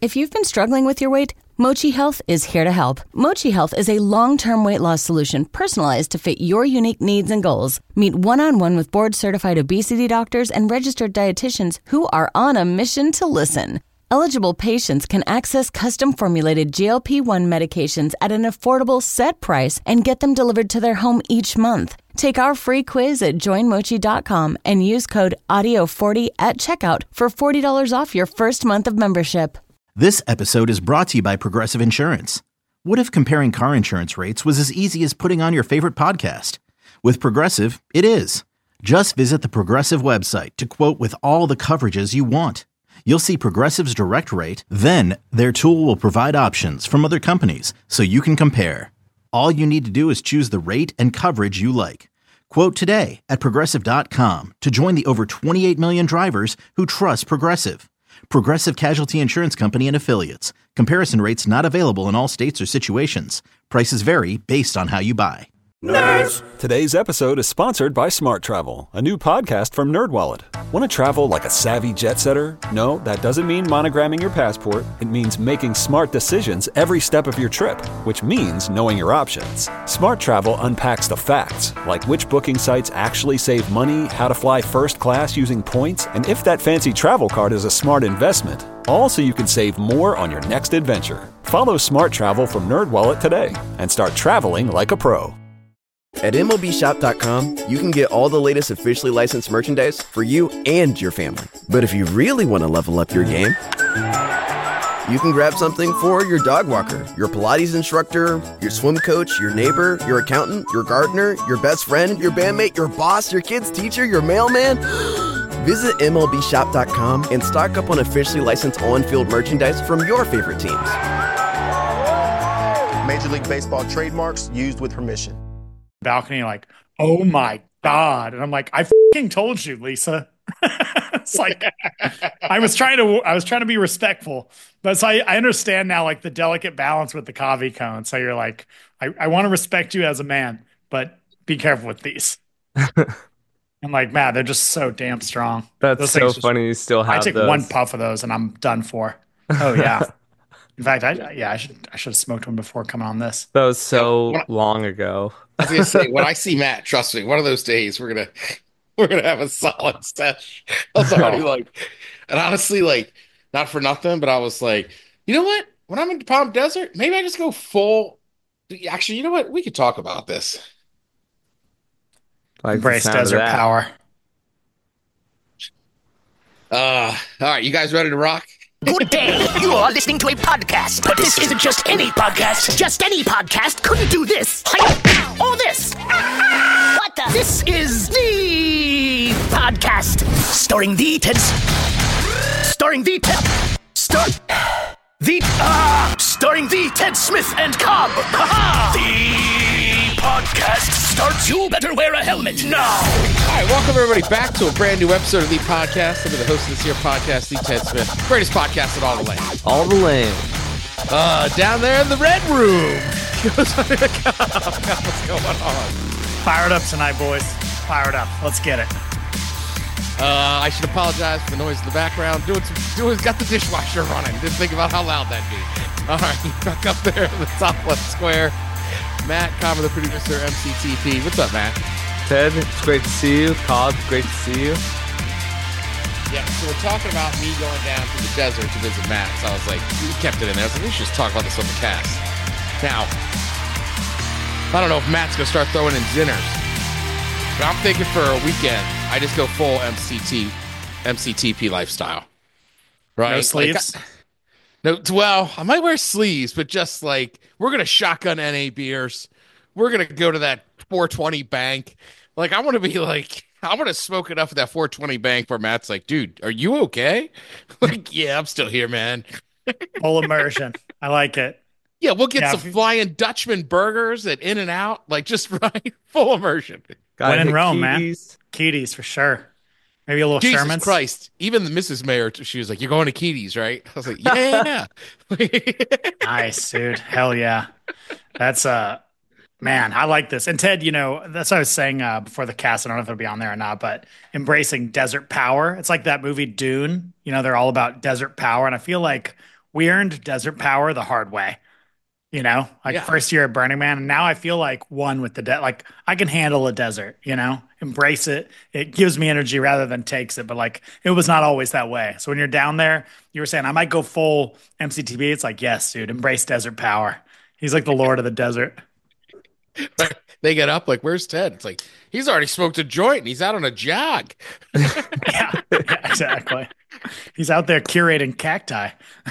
If you've been struggling with your weight, Mochi Health is here to help. Mochi Health is a long-term weight loss solution personalized to fit your unique needs and goals. Meet one-on-one with board-certified obesity doctors and registered dietitians who are on a mission to listen. Eligible patients can access custom-formulated GLP-1 medications at an affordable set price and get them delivered to their home each month. Take our free quiz at joinmochi.com and use code AUDIO40 at checkout for $40 off your first month of membership. This episode is brought to you by Progressive Insurance. What if comparing car insurance rates was as easy as putting on your favorite podcast? With Progressive, it is. Just visit the Progressive website to quote with all the coverages you want. You'll see Progressive's direct rate, then their tool will provide options from other companies so you can compare. All you need to do is choose the rate and coverage you like. Quote today at Progressive.com to join the over 28 million drivers who trust Progressive. Progressive Casualty Insurance Company and Affiliates. Comparison rates not available in all states or situations. Prices vary based on how you buy. Nerds! Today's episode is sponsored by Smart Travel, a new podcast from NerdWallet. Want to travel like a savvy jet setter? No, that doesn't mean monogramming your passport. It means making smart decisions every step of your trip, which means knowing your options. Smart Travel unpacks the facts, like which booking sites actually save money, how to fly first class using points, and if that fancy travel card is a smart investment. All so you can save more on your next adventure. Follow Smart Travel from NerdWallet today and start traveling like a pro. At MLBshop.com, you can get all the latest officially licensed merchandise for you and your family. But if you really want to level up your game, you can grab something for your dog walker, your Pilates instructor, your swim coach, your neighbor, your accountant, your gardener, your best friend, your bandmate, your boss, your kid's teacher, your mailman. Visit MLBshop.com and stock up on officially licensed on-field merchandise from your favorite teams. Major League Baseball trademarks used with permission. Balcony, like, oh my God. And I'm like, I f***ing told you, Lisa. It's like, I was trying to be respectful, but so I understand now, like the delicate balance with the coffee cone. So you're like, I want to respect you as a man, but be careful with these. I'm like, man, they're just so damn strong. That's those so funny. You still have I take those. one puff of those and I'm done for. Oh yeah. In fact, I should have smoked one before coming on this. That was so long ago. I was gonna say, when I see Matt, trust me, one of those days we're gonna have a solid sesh. I was already like, and honestly, like, not for nothing, but I was like, you know what? When I'm in the Palm Desert, maybe I just go full. Actually, you know what? We could talk about this. Like embrace desert power. All right, you guys ready to rock? Good day. You are listening to a podcast, but this isn't just any podcast. Just any podcast couldn't do this or this. What the? This is the podcast starring the Ted Smith and Cobb. The podcast starts. You better wear a helmet now. All right, welcome everybody back to a brand new episode of the podcast. I'm the host of this here podcast, the Ted Smith, greatest podcast in all the land. All the land. Down there in the red room. What's going on? Fired up tonight, boys. Fired up. Let's get it. I should apologize for the noise in the background. Got the dishwasher running. Didn't think about how loud that'd be. All right, back up there in the top left square. Matt Cobb, the producer, MCTP. What's up, Matt? Ted, it's great to see you. Cobb, great to see you. Yeah, so we're talking about me going down to the desert to visit Matt. So I was like, we kept it in there. I was like, we should just talk about this on the cast. Now, I don't know if Matt's going to start throwing in dinners, but I'm thinking for a weekend, I just go full MCTP lifestyle. Right? No sleeves? Well, I might wear sleeves, but just like, we're going to shotgun NA beers. We're going to go to that 420 bank. Like, I want to be like, I want to smoke enough of that 420 bank where Matt's like, dude, are you okay? Like, yeah, I'm still here, man. Full immersion. I like it. Yeah, we'll get some Flying Dutchman burgers at In-N-Out. Like, just right, full immersion. When in Rome, man. Keaties for sure. Maybe a little Jesus Sherman's. Christ. Even the Mrs. Mayor, she was like, you're going to Keaties, right? I was like, yeah. Nice, dude. Hell yeah. That's, man, I like this. And Ted, you know, that's what I was saying before the cast. I don't know if it'll be on there or not, but embracing desert power. It's like that movie Dune. You know, they're all about desert power. And I feel like we earned desert power the hard way. First year at Burning Man, and now I feel like one with the like I can handle a desert, embrace it. It gives me energy rather than takes it, but like it was not always that way. So when you're down there, you were saying I might go full MCTV. It's like, yes, dude, embrace desert power. He's like the lord of the desert. They get up like, where's Ted? It's like, he's already smoked a joint and he's out on a jog. yeah, exactly. He's out there curating cacti.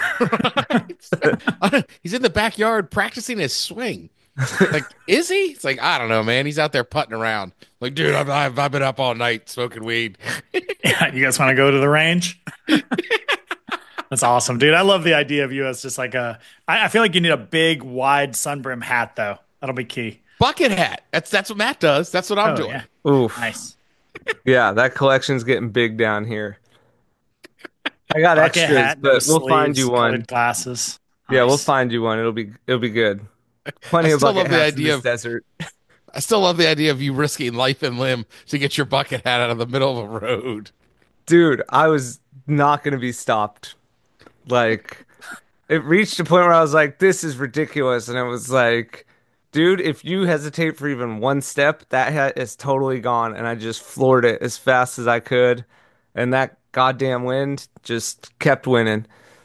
He's in the backyard practicing his swing. Like, is he? It's like, I don't know, man. He's out there putting around. Like, dude, I've been up all night smoking weed. Yeah, you guys want to go to the range? That's awesome, dude. I love the idea of you as just like I feel like you need a big, wide sunbrim hat, though. That'll be key. Bucket hat. That's what Matt does. That's what I'm doing. Yeah. Oof. Nice. Yeah, that collection's getting big down here. I got Bucket extras, hat, but no we'll find sleeves, you one. colored glasses. Yeah, Nice. we'll find you one. It'll be good. Plenty I of still bucket love the hats idea in of- this desert. I still love the idea of you risking life and limb to get your bucket hat out of the middle of a road. Dude, I was not going to be stopped. Like, it reached a point where I was like, this is ridiculous. And it was like, dude, if you hesitate for even one step, that hat is totally gone. And I just floored it as fast as I could. And that goddamn wind just kept winning.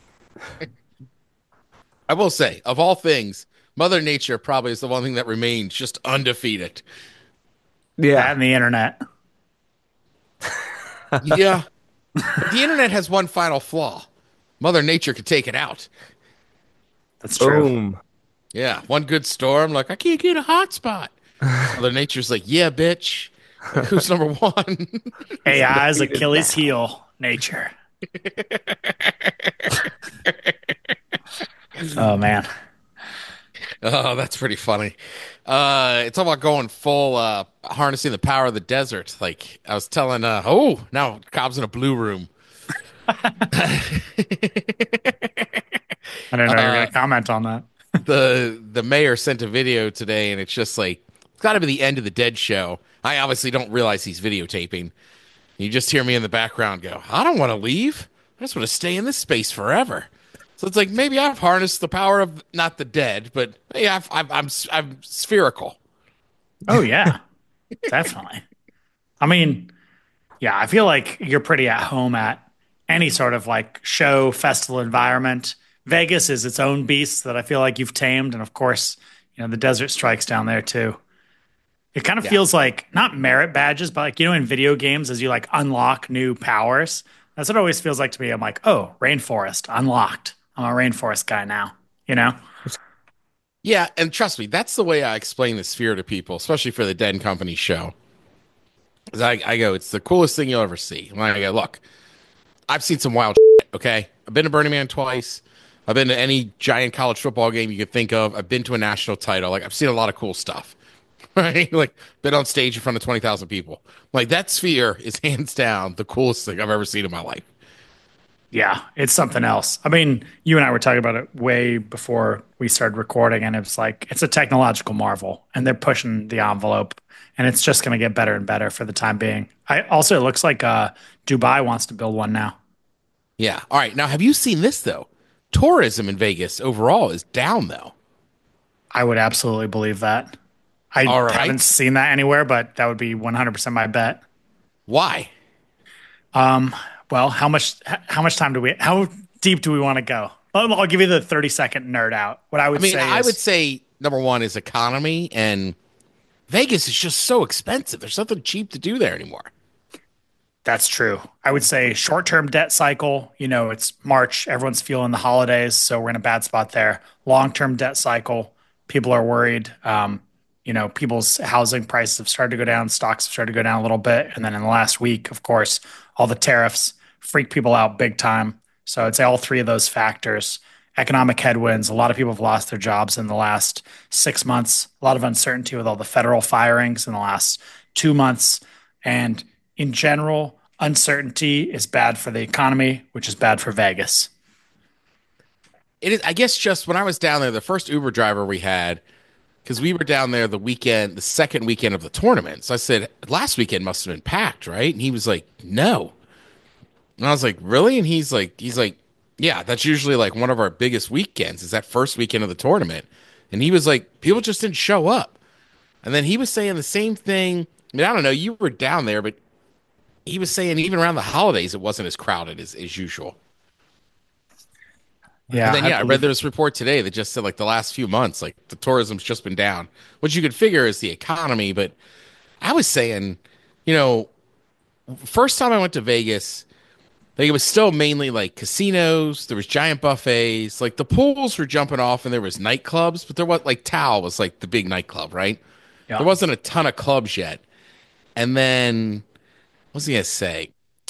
I will say, of all things, Mother Nature probably is the one thing that remains just undefeated. That Yeah. and the internet. Yeah. But the internet has one final flaw. Mother Nature could take it out. That's true. Boom. Yeah. One good storm, like, I can't get a hotspot. Mother Nature's like, yeah, bitch. Like, who's number one? AI's Achilles heel. Nature. Oh man. Oh, that's pretty funny. It's all about going full, harnessing the power of the desert. Like I was telling, now Cobb's in a blue room. I didn't know you were going to comment on that. The mayor sent a video today, and it's just like, it's got to be the end of the Dead show. I obviously don't realize he's videotaping. You just hear me in the background go, I don't want to leave. I just want to stay in this space forever. So it's like, maybe I've harnessed the power of not the dead, but yeah, I'm spherical. Oh yeah, definitely. I mean, yeah, I feel like you're pretty at home at any sort of like show festival environment. Vegas is its own beast that I feel like you've tamed, and of course, the desert strikes down there too. It kind of feels like not merit badges, but like in video games, as you like unlock new powers, that's what it always feels like to me. I'm like, oh, rainforest unlocked. I'm a rainforest guy now. Yeah, and trust me, that's the way I explain the sphere to people, especially for the Dead Company show. I go, it's the coolest thing you'll ever see. And I go, look, I've seen some wild shit, okay? I've been to Burning Man twice. I've been to any giant college football game you could think of. I've been to a national title. Like, I've seen a lot of cool stuff, right? Like, been on stage in front of 20,000 people. Like, that sphere is hands down the coolest thing I've ever seen in my life. Yeah, it's something else. I mean, you and I were talking about it way before we started recording, and it's like, it's a technological marvel, and they're pushing the envelope, and it's just going to get better and better for the time being. It looks like Dubai wants to build one now. Yeah. All right. Now, have you seen this, though? Tourism in Vegas overall is down, though. I would absolutely believe that. I haven't seen that anywhere, but that would be 100% my bet. Why? Well, how deep do we want to go? I'll give you the 30-second nerd out. What I would say number one is economy, and Vegas is just so expensive. There's nothing cheap to do there anymore. That's true. I would say short-term debt cycle, it's March, everyone's feeling the holidays, so we're in a bad spot there. Long-term debt cycle, people are worried. People's housing prices have started to go down, stocks have started to go down a little bit. And then in the last week, of course, all the tariffs freak people out big time. So I'd say all three of those factors, economic headwinds, a lot of people have lost their jobs in the last 6 months, a lot of uncertainty with all the federal firings in the last 2 months. And in general, uncertainty is bad for the economy, which is bad for Vegas. It is, I guess, just when I was down there, the first Uber driver we had, because we were down there the second weekend of the tournament. So I said, last weekend must have been packed, right? And he was like, no. And I was like, really? And he's like, Yeah, that's usually like one of our biggest weekends is that first weekend of the tournament. And he was like, people just didn't show up. And then he was saying the same thing. I mean, I don't know, you were down there, but he was saying even around the holidays, it wasn't as crowded as usual. Yeah. And then, I read this report today that just said like the last few months, like the tourism's just been down, which you could figure is the economy. But I was saying, first time I went to Vegas, like it was still mainly like casinos. There was giant buffets. Like the pools were jumping off, and there was nightclubs. But there was like Tao was like the big nightclub, right? Yeah. There wasn't a ton of clubs yet. And then what was he gonna say?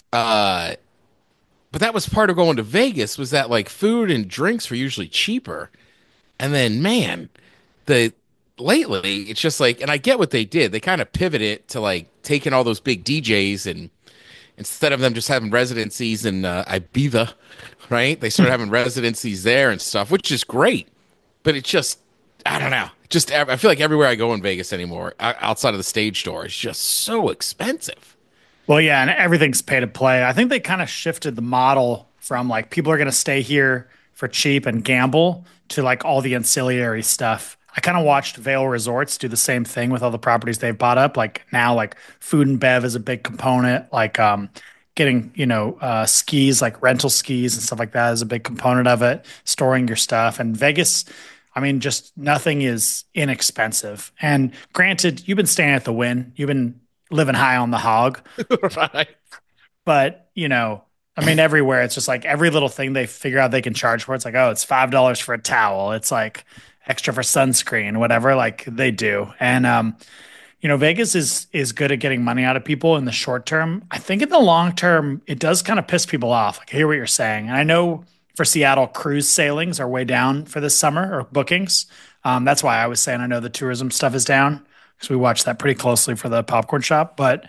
But that was part of going to Vegas was that like food and drinks were usually cheaper. And then man, the lately it's just like, and I get what they did. They kind of pivoted to like taking all those big DJs and instead of them just having residencies in Ibiza, right? They started having residencies there and stuff, which is great. But it's just, I don't know. Just I feel like everywhere I go in Vegas anymore, outside of the stage door, is just so expensive. Well, yeah, and everything's pay to play. I think they kind of shifted the model from like people are going to stay here for cheap and gamble to like all the ancillary stuff. I kind of watched Vail Resorts do the same thing with all the properties they've bought up. Like now, like food and bev is a big component. Like getting skis, like rental skis and stuff like that is a big component of it. Storing your stuff. And Vegas, I mean, just nothing is inexpensive. And granted, you've been staying at the Wynn. You've been living high on the hog. Right. But, I mean, everywhere it's just like every little thing they figure out they can charge for. It's like, oh, it's $5 for a towel. It's like extra for sunscreen, whatever. Like they do. And Vegas is good at getting money out of people in the short term. I think in the long term, it does kind of piss people off. Like I hear what you're saying. And I know for Seattle, cruise sailings are way down for this summer or bookings. That's why I was saying I know the tourism stuff is down because we watched that pretty closely for the popcorn shop. But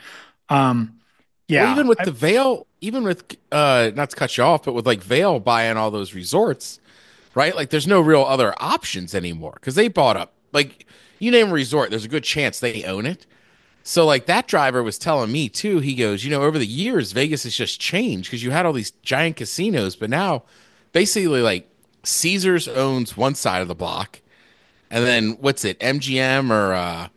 yeah, well, even with the Vail, even with not to cut you off, but with like Vail buying all those resorts, right? Like there's no real other options anymore because they bought up. Like you name a resort, there's a good chance they own it. So like that driver was telling me too. He goes, over the years, Vegas has just changed because you had all these giant casinos, but now basically like Caesars owns one side of the block, and then what's it, MGM or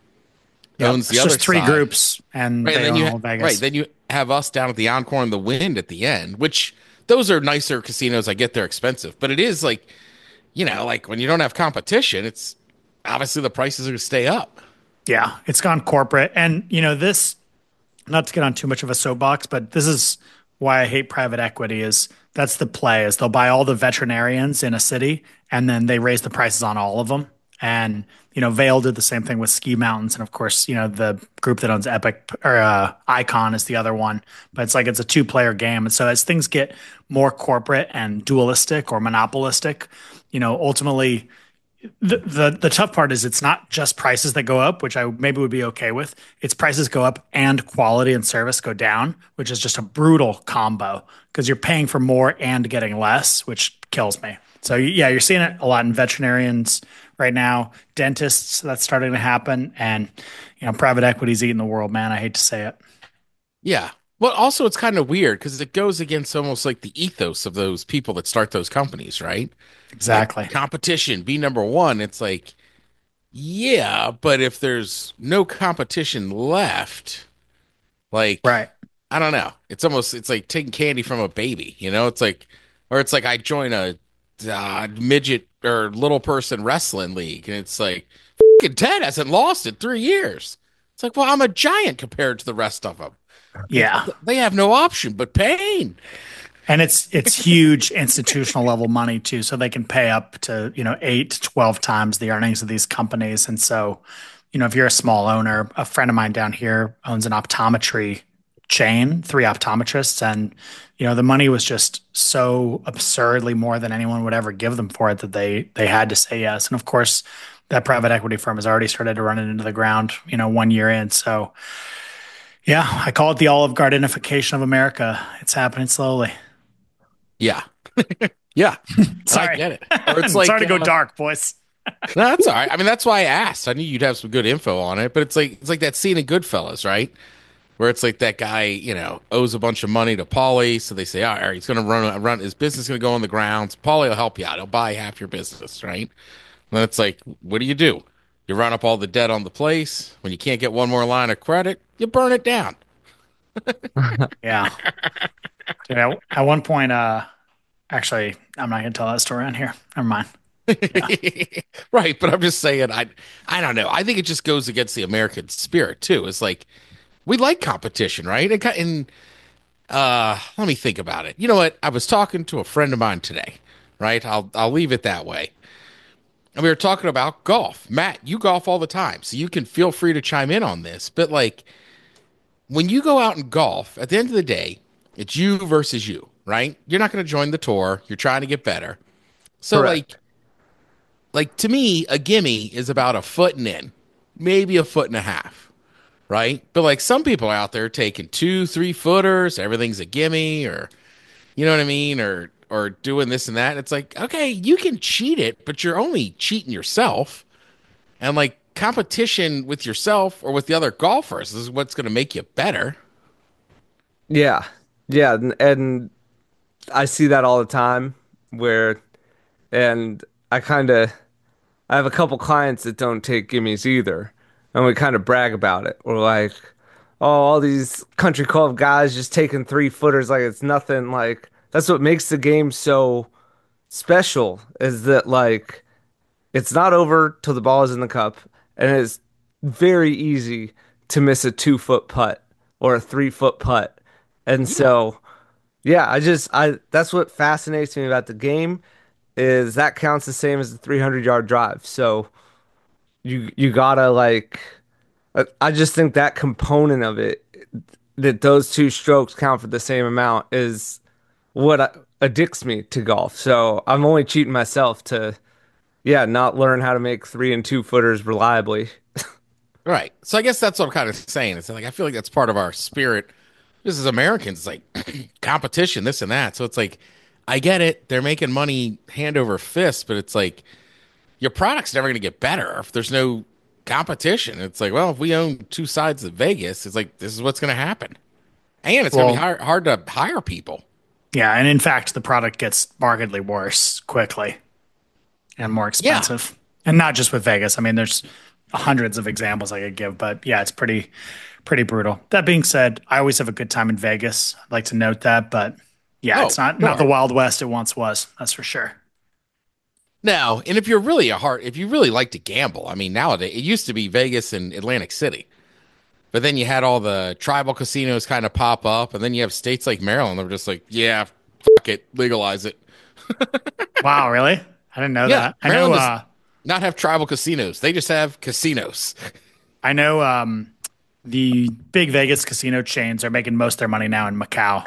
owns the other just three side. Groups, and right, they and then own all Vegas. right, then you have us down at the Encore and the Wind at the end, which those are nicer casinos. I get they're expensive, but it is like, like when you don't have competition, it's obviously the prices are going to stay up. Yeah, it's gone corporate. And, this, not to get on too much of a soapbox, but this is why I hate private equity is that's the play is they'll buy all the veterinarians in a city and then they raise the prices on all of them. And, Vail did the same thing with Ski Mountains. And of course, the group that owns Epic or Icon is the other one. But it's like it's a two-player game. And so as things get more corporate and dualistic or monopolistic, ultimately the tough part is it's not just prices that go up, which I maybe would be okay with. It's prices go up and quality and service go down, which is just a brutal combo because you're paying for more and getting less, which kills me. So yeah, you're seeing it a lot in veterinarians right now, dentists, that's starting to happen. And, private equity's eating the world, man. I hate to say it. Yeah. Well, also it's kind of weird because it goes against almost like the ethos of those people that start those companies, right? Exactly. Like competition, be number one. It's like, yeah, but if there's no competition left, like, right. I don't know. It's like taking candy from a baby, It's like, or it's like I join a midget or little person wrestling league, and it's like, fucking Ted hasn't lost in 3 years. It's like, well, I'm a giant compared to the rest of them. Yeah. They have no option but pain. And it's huge institutional level money too. So they can pay up to, 8 to 12 times the earnings of these companies. And so, if you're a small owner, a friend of mine down here owns an optometry chain, 3 optometrists. And, the money was just so absurdly more than anyone would ever give them for it that they had to say yes. And of course, that private equity firm has already started to run it into the ground, 1 year in. So yeah, I call it the Olive Gardenification of America. It's happening slowly. Yeah. Yeah. Sorry. I get it. Or it's like, sorry to go dark, boys. No, that's all right. I mean, that's why I asked. I knew you'd have some good info on it, but it's like that scene in Goodfellas, right? where it's like that guy, you know, owes a bunch of money to Paulie, so they say, all right, he's going to run his business, going to go on the grounds. Paulie will help you out. He'll buy half your business, right? And then it's like, what do? You run up all the debt on the place. When you can't get one more line of credit, you burn it down. Yeah. Dude, at one point, actually, I'm not going to tell that story on here. Never mind. Yeah. Right, but I'm just saying, I don't know. I think it just goes against the American spirit too. It's like we like competition, right? And let me think about it. You know what? I was talking to a friend of mine today, right? I'll leave it that way. And we were talking about golf. Matt, you golf all the time, so you can feel free to chime in on this. But like when you go out and golf, at the end of the day, it's you versus you, right? You're not going to join the tour. You're trying to get better. So Correct. like to me, a gimme is about a foot and in, maybe a foot and a half, right? But like some people out there taking 2-3 footers, everything's a gimme, or you know what I mean, or doing this and that. It's like, okay, you can cheat it, but you're only cheating yourself. And like competition with yourself or with the other golfers is what's going to make you better. Yeah. Yeah. And I see that all the time and I have a couple clients that don't take gimmies either. And we kind of brag about it. We're like, oh, all these country club guys just taking 3 footers like it's nothing. Like, that's what makes the game so special is that, like, it's not over till the ball is in the cup. And it's very easy to miss a 2 foot putt or a 3 foot putt. And so, yeah, that's what fascinates me about the game is that counts the same as the 300-yard drive. So you gotta like, I just think that component of it, that those two strokes count for the same amount, is what addicts me to golf. So I'm only cheating myself to, yeah, not learn how to make 3 and 2 footers reliably. Right. So I guess that's what I'm kind of saying. It's like I feel like that's part of our spirit. This is Americans. It's like competition, this and that. So it's like I get it. They're making money hand over fist, but it's like your product's never going to get better if there's no competition. It's like, well, if we own two sides of Vegas, it's like this is what's going to happen. And it's going to be hard to hire people. Yeah, and in fact, the product gets markedly worse quickly and more expensive. Yeah. And not just with Vegas. I mean, there's hundreds of examples I could give, but yeah, it's pretty brutal. That being said, I always have a good time in Vegas. I'd like to note that, but yeah, it's not the Wild West it once was. That's for sure. No, and if you really like to gamble, I mean, nowadays it used to be Vegas and Atlantic City, but then you had all the tribal casinos kind of pop up, and then you have states like Maryland that were just like, yeah, fuck it, legalize it. Wow, really? I didn't know that. Maryland does not have tribal casinos; they just have casinos. I know the big Vegas casino chains are making most of their money now in Macau.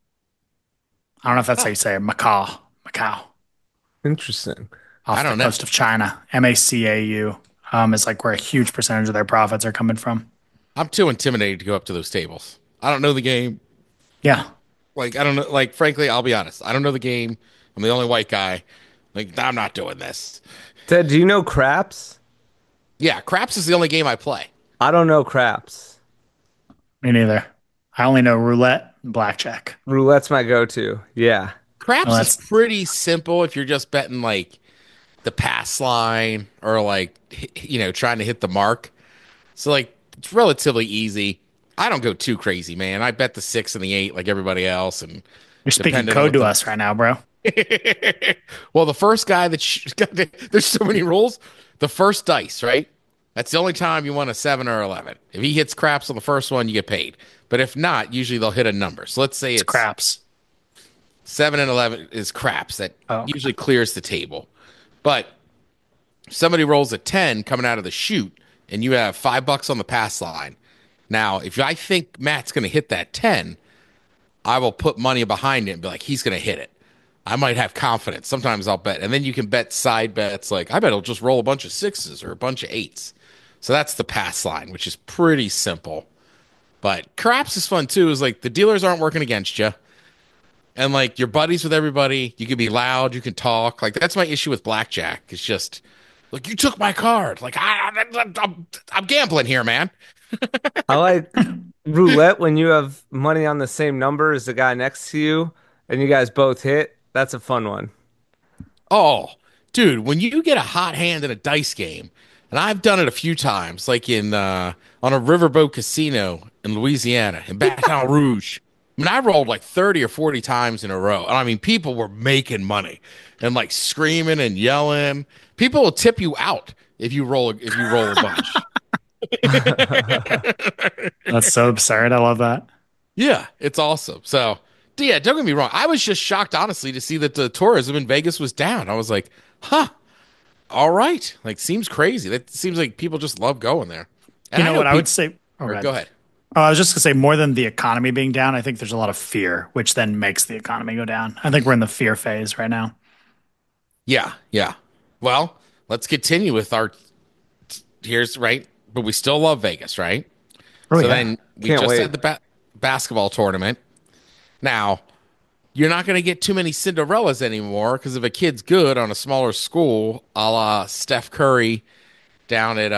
I don't know if that's how you say it. Macau. Interesting. Off the coast of China. Macau is like where a huge percentage of their profits are coming from. I'm too intimidated to go up to those tables. I don't know the game. Yeah. Like, I don't know. Like, frankly, I'll be honest. I don't know the game. I'm the only white guy. Like, I'm not doing this. Ted, do you know craps? Yeah, craps is the only game I play. I don't know craps. Me neither. I only know roulette and blackjack. Roulette's my go-to. Yeah. Craps is pretty simple if you're just betting like the pass line or like, you know, trying to hit the mark. So like it's relatively easy. I don't go too crazy, man. I bet the 6 and the 8 like everybody else. And you're speaking code to us right now, bro. Well, the first guy there's so many rules. The first dice, right? That's the only time you want a 7 or 11. If he hits craps on the first one, you get paid. But if not, usually they'll hit a number. So let's say it's craps. 7 and 11 is craps. That usually clears the table. But if somebody rolls a 10 coming out of the chute and you have $5 on the pass line. Now, if I think Matt's going to hit that 10, I will put money behind it and be like, he's going to hit it. I might have confidence. Sometimes I'll bet. And then you can bet side bets like, I bet he'll just roll a bunch of 6s or a bunch of 8s. So that's the pass line, which is pretty simple. But craps is fun too. Is like the dealers aren't working against you. And like you're buddies with everybody. You can be loud. You can talk. Like that's my issue with blackjack. It's just like, you took my card. Like I'm gambling here, man. I like roulette when you have money on the same number as the guy next to you and you guys both hit. That's a fun one. Oh, dude, when you get a hot hand in a dice game, and I've done it a few times, like in on a riverboat casino in Louisiana, in Baton Rouge. I mean, I rolled like 30 or 40 times in a row. And I mean, people were making money and like screaming and yelling. People will tip you out if you roll a bunch. That's so absurd. I love that. Yeah, it's awesome. So, yeah, don't get me wrong. I was just shocked, honestly, to see that the tourism in Vegas was down. I was like, huh, all right. Like, seems crazy. That seems like people just love going there. And You know what I people, would say? Oh, go ahead. I was just gonna say more than the economy being down, I think there's a lot of fear, which then makes the economy go down. I think we're in the fear phase right now. Yeah, yeah. Well, let's continue with our here's right, but we still love Vegas, right? Oh, So yeah. then we Can't just wait. had the basketball tournament. Now, you're not going to get too many Cinderellas anymore because if a kid's good on a smaller school, a la Steph Curry down at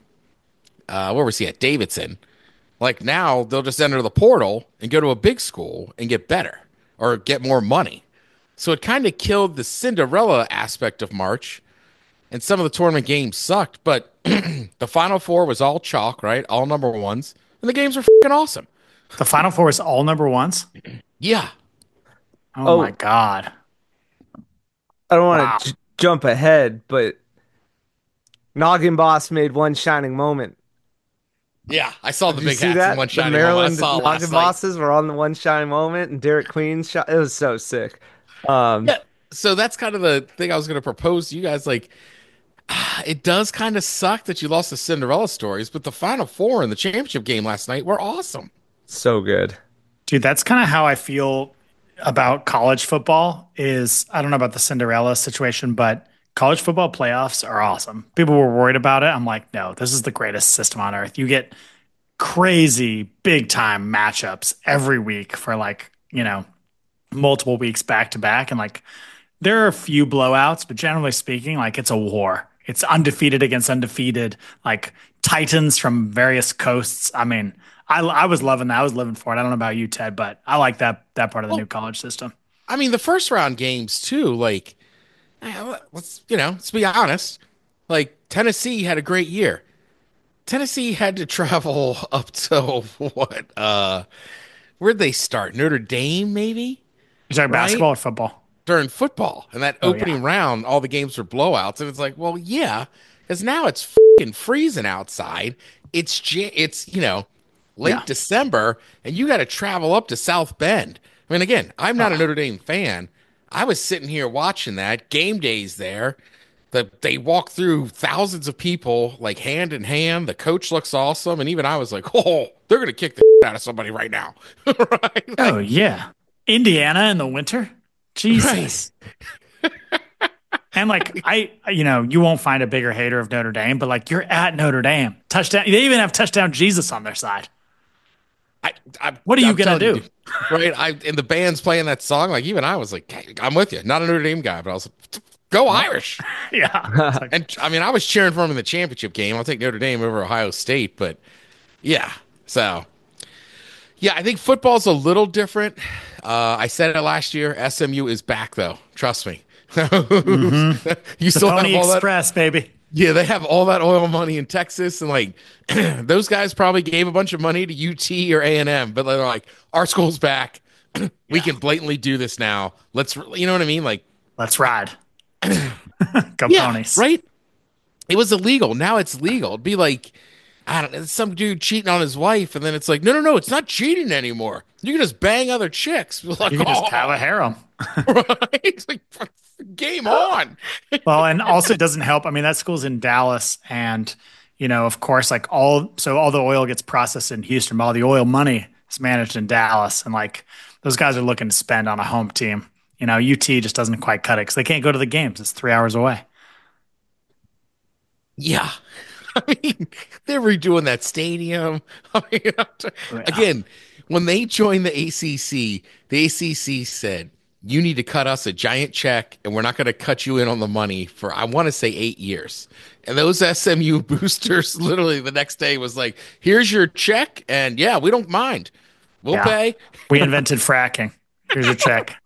where was he at Davidson? Like now they'll just enter the portal and go to a big school and get better or get more money. So it kind of killed the Cinderella aspect of March, and some of the tournament games sucked. But the Final Four was all chalk, right? All number ones, and the games were fucking awesome. The Final Four is all number ones. Yeah, Oh, Oh. my god! I don't want Wow. to jump ahead, but Noggin Boss made one shining moment. yeah. I saw the Did you big see hats that? and one The shining moment. I Maryland saw it last Noggin night. Bosses were on the one shining moment, and Derek Queen's shot. It was so sick. Um, Yeah. So that's kind of the thing I was going to propose to you guys. Like, it does kind of suck that you lost the Cinderella stories, but the Final Four and the championship game last night were awesome. so good. Dude, that's kind of how I feel about college football. Is I don't know about the Cinderella situation, but college football playoffs are awesome. People were worried about it. I'm like, no, this is the greatest system on earth. You get crazy big time matchups every week for like, multiple weeks back to back. And like, there are a few blowouts, but generally speaking, like it's a war. It's undefeated against undefeated, like titans from various coasts. I mean, I was loving that. I was living for it. I don't know about you, Ted, but I like that part of the new college system. I mean, the first round games too. Like, let's be honest. Like Tennessee had a great year. Tennessee had to travel up to what? Where'd they start? Notre Dame, maybe You're talking Right? basketball or football? during football. And that Oh, opening yeah. round, all the games were blowouts. And it's like, well, yeah, because now it's fucking freezing outside. It's late Yeah. December, and you got to travel up to South Bend. I mean, again, I'm not a Notre Dame fan. I was sitting here watching that game days there. They walk through thousands of people like hand in hand. The coach looks awesome, and even I was like, "Oh, they're gonna kick the shit out of somebody right now." Right? Oh yeah, Indiana in the winter. Jesus. And like you won't find a bigger hater of Notre Dame, but like you're at Notre Dame. Touchdown. They even have touchdown Jesus on their side. What are you gonna telling do? you, right? And the band's playing that song. Like even I was like, hey, I'm with you. Not a Notre Dame guy, but I was like, go Irish. Yeah. It's like, And I mean, I was cheering for him in the championship game. I'll take Notre Dame over Ohio State, but yeah. So yeah, I think football's a little different. I said it last year. SMU is back though. Trust me. You the still have Pony all that. Express, baby. Yeah, they have all that oil money in Texas, and like those guys probably gave a bunch of money to UT or A&M, but they're like, our school's back. We can blatantly do this now. You know what I mean? Like, Let's ride. Go yeah, Ponies. right? It was illegal. Now it's legal. It'd be like, I don't know, some dude cheating on his wife, and then it's like, no, it's not cheating anymore. You can just bang other chicks. Like, You can just have a harem. right? It's like, game on. Well, and also it doesn't help. I mean, that school's in Dallas, and of course, like all the oil gets processed in Houston, but all the oil money is managed in Dallas, and like those guys are looking to spend on a home team. UT just doesn't quite cut it because they can't go to the games. It's 3 hours away. Yeah. I mean, they're redoing that stadium. I mean, again, when they joined the ACC said, you need to cut us a giant check, and we're not going to cut you in on the money for, I want to say, 8 years. And those SMU boosters literally the next day was like, here's your check, and yeah, we don't mind. We'll pay. We invented fracking. Here's your check.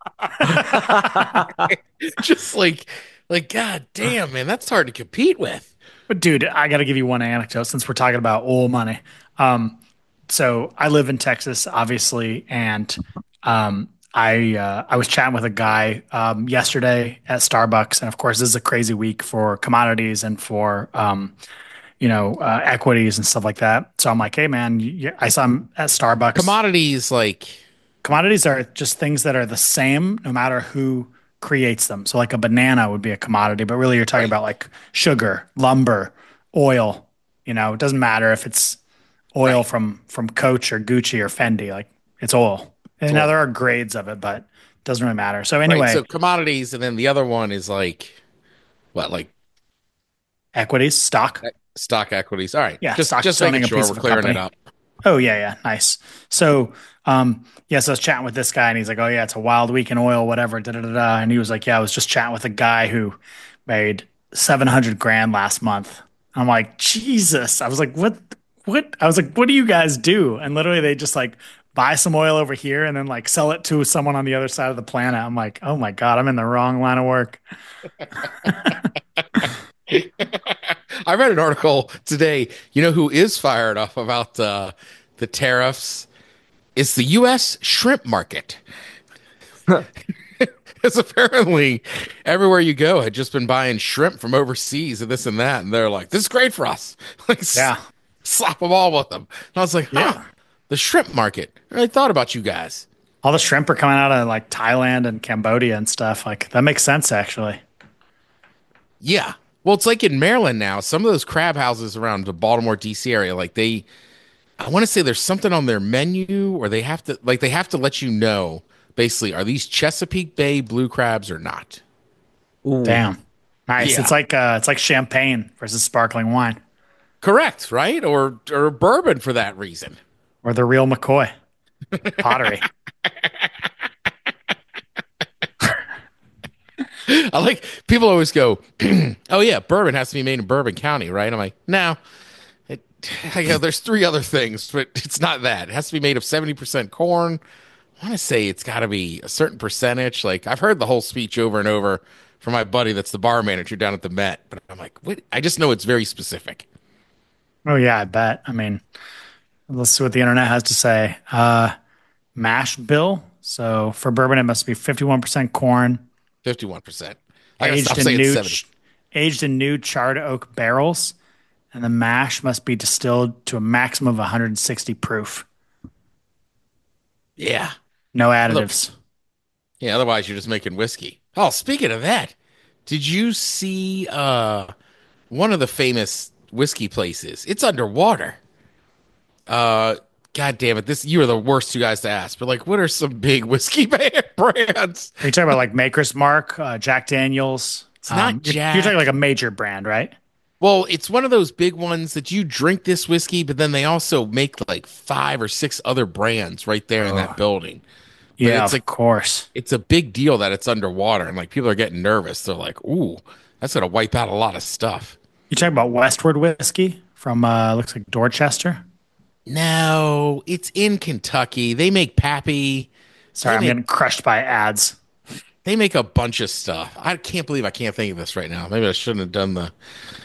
Just like, God damn, man, that's hard to compete with. But dude, I got to give you one anecdote since we're talking about oil money. So I live in Texas, obviously, and I was chatting with a guy yesterday at Starbucks, and of course, this is a crazy week for commodities and for equities and stuff like that. So I'm like, hey man, I saw him at Starbucks. Commodities are just things that are the same no matter who creates them. So like a banana would be a commodity, but really you're talking about like sugar, lumber, oil. It doesn't matter if it's oil from Coach or Gucci or Fendi, like it's oil. And now there are grades of it, but it doesn't really matter. So anyway, so commodities, and then the other one is like what, like equities, stock equities. All right, yeah, just making sure we're clearing it up. Oh yeah, nice. So so I was chatting with this guy, and he's like, oh yeah, it's a wild week in oil, whatever, da da da da. And he was like, yeah, I was just chatting with a guy who made $700,000 last month. I'm like, Jesus. I was like, what? I was like, what do you guys do? And literally, they just like buy some oil over here and then like sell it to someone on the other side of the planet. I'm like, oh my God, I'm in the wrong line of work. I read an article today. You know who is fired up about the tariffs? It's the U.S. shrimp market. Because apparently everywhere you go had just been buying shrimp from overseas and this and that. And they're like, this is great for us. Like, slap them all with them. And I was like, the shrimp market. I really thought about you guys. All the shrimp are coming out of like Thailand and Cambodia and stuff. Like that makes sense, actually. Yeah. Well, it's like in Maryland now. Some of those crab houses around the Baltimore, D.C. area, like I want to say there's something on their menu, or they have to let you know, basically, are these Chesapeake Bay blue crabs or not? Ooh. Damn. Nice. Yeah. It's like champagne versus sparkling wine. Correct, right? Or bourbon for that reason. Or the real McCoy. Pottery. I like, people always go, oh yeah, bourbon has to be made in Bourbon County, right? I'm like, no. There's 3 other things, but it's not that. It has to be made of 70% corn. I want to say it's got to be a certain percentage. Like, I've heard the whole speech over and over from my buddy that's the bar manager down at the Met, but I'm like, what? I just know it's very specific. Oh yeah, I bet. I mean, let's see what the internet has to say. Mash bill. So for bourbon, it must be 51% corn. 51%. Aged in new charred oak barrels, and the mash must be distilled to a maximum of 160 proof. Yeah. No additives. Yeah, otherwise you're just making whiskey. Oh, speaking of that, did you see one of the famous whiskey places? It's underwater. God damn it! You are the worst 2 guys to ask. But like, what are some big whiskey brands? Are you talking about like Maker's Mark, Jack Daniels? It's not Jack. You're talking like a major brand, right? Well, it's one of those big ones that you drink this whiskey, but then they also make like 5 or 6 other brands right there in that building. But yeah, of course. It's a big deal that it's underwater, and like people are getting nervous. They're like, "Ooh, that's gonna wipe out a lot of stuff." You talking about Westward whiskey from looks like Dorchester? No, it's in Kentucky. They make Pappy. Sorry, I'm getting crushed by ads. They make a bunch of stuff. I can't believe I can't think of this right now. Maybe I shouldn't have done the.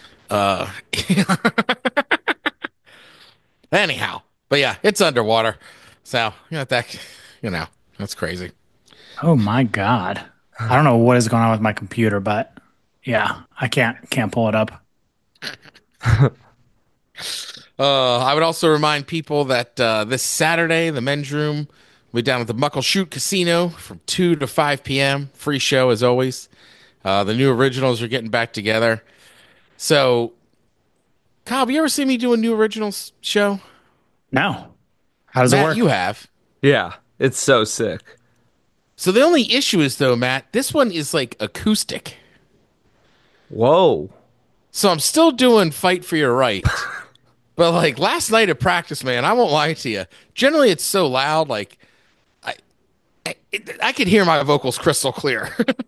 Anyhow, but yeah, it's underwater. So that's crazy. Oh my God. I don't know what is going on with my computer, but yeah, I can't pull it up. I would also remind people that this Saturday, the men's room will be down at the Muckleshoot Casino from 2 to 5 p.m. Free show as always. The new originals are getting back together. So, Kyle, have you ever seen me do a new originals show? No. How does it work? You have. Yeah, it's so sick. So the only issue is, though, Matt, this one is like acoustic. Whoa. So I'm still doing Fight for Your Right. But like last night at practice, man, I won't lie to you. Generally, it's so loud. Like, I could hear my vocals crystal clear.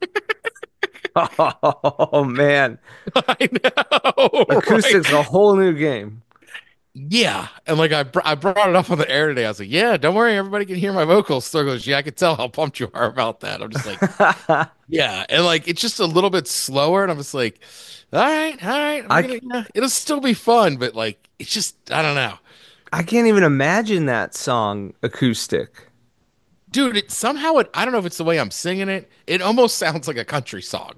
Oh man, I know. acoustics Right? a whole new game. Yeah, and like I brought it up on the air today. I was like, "Yeah, don't worry, everybody can hear my vocals." So goes, "Yeah, I could tell how pumped you are about that." I'm just like, "Yeah," and like it's just a little bit slower, and I'm just like, "All right, all right, yeah, it'll still be fun," but like it's just I don't know, I can't even imagine that song acoustic. dude. I don't know if it's the way I'm singing it. It almost sounds like a country song.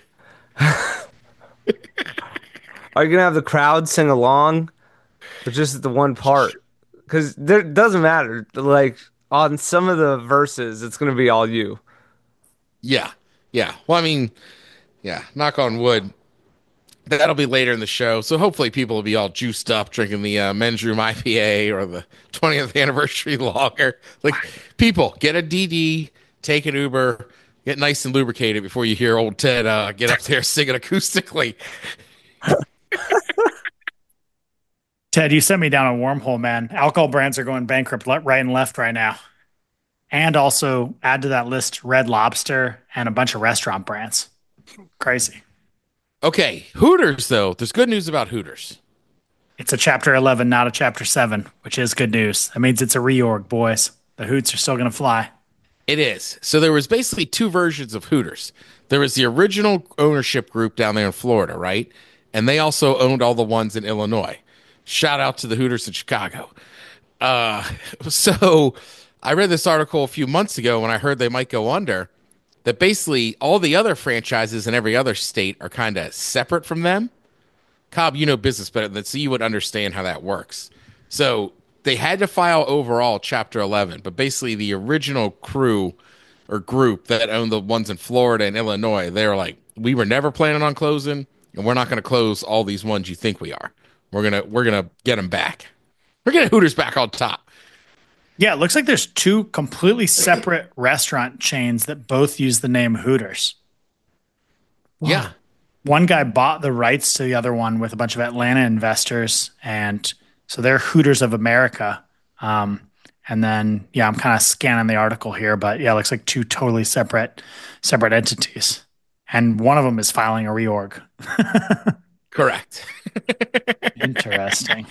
Are you gonna have the crowd sing along, or just the one part? Because there doesn't matter. Like on some of the verses, it's gonna be all you. Yeah, yeah. Well, I mean, yeah. Knock on wood. That'll be later in the show, so hopefully people will be all juiced up drinking the Men's Room IPA or the 20th anniversary lager. Like, people, get a DD, take an Uber, get nice and lubricated before you hear old Ted get up there singing acoustically. Ted, you sent me down a wormhole, man. Alcohol brands are going bankrupt right and left right now. And also add to that list Red Lobster and a bunch of restaurant brands. Crazy. Okay, Hooters, though. There's good news about Hooters. It's a chapter 11, not a chapter 7, which is good news. That means it's a reorg, boys. The Hoots are still going to fly. It is. So there was basically two versions of Hooters. There was the original ownership group down there in Florida, right? And they also owned all the ones in Illinois. Shout out to the Hooters in Chicago. So I read this article a few months ago when I heard they might go under, that basically all the other franchises in every other state are kind of separate from them. Cobb, you know business better than that, so you would understand how that works. So they had to file overall Chapter 11, but basically the original crew or group that owned the ones in Florida and Illinois, they were like, we were never planning on closing, and we're not going to close all these ones you think we are. We're gonna get them back. We're getting Hooters back on top. Yeah, it looks like there's two completely separate restaurant chains that both use the name Hooters. Yeah. One guy bought the rights to the other one with a bunch of Atlanta investors, and so they're Hooters of America. And then, yeah, I'm kind of scanning the article here, but yeah, it looks like two totally separate entities, and one of them is filing a reorg. Correct. Interesting.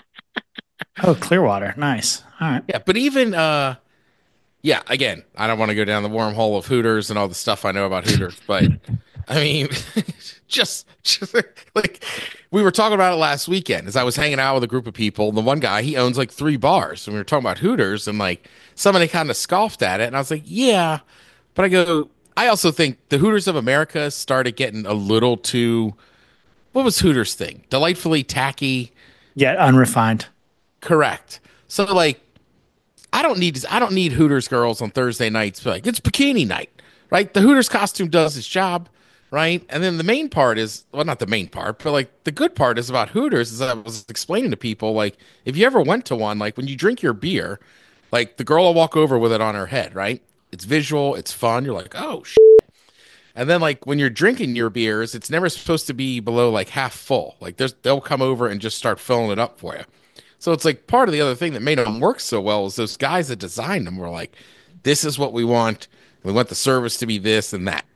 Oh, Clearwater, nice. All right. Yeah, but even yeah, again, I don't want to go down the wormhole of Hooters and all the stuff I know about Hooters, but I mean, just like we were talking about it last weekend as I was hanging out with a group of people. And the one guy, he owns like 3 bars, and we were talking about Hooters, and like somebody kind of scoffed at it, and I was like, yeah, but I also think the Hooters of America started getting a little too. What was Hooters thing? Delightfully tacky. Yeah, unrefined. Correct. So like, I don't need Hooters girls on Thursday nights. But like, it's bikini night, right? The Hooters costume does its job, right? And then the main part is, well, not the main part, but like the good part is about Hooters is that I was explaining to people, like, if you ever went to one, like when you drink your beer, like the girl will walk over with it on her head, right? It's visual, it's fun. You're like, oh, shit. And then like when you're drinking your beers, it's never supposed to be below like half full. Like they'll come over and just start filling it up for you. So it's like part of the other thing that made them work so well is those guys that designed them were like, this is what we want. We want the service to be this and that.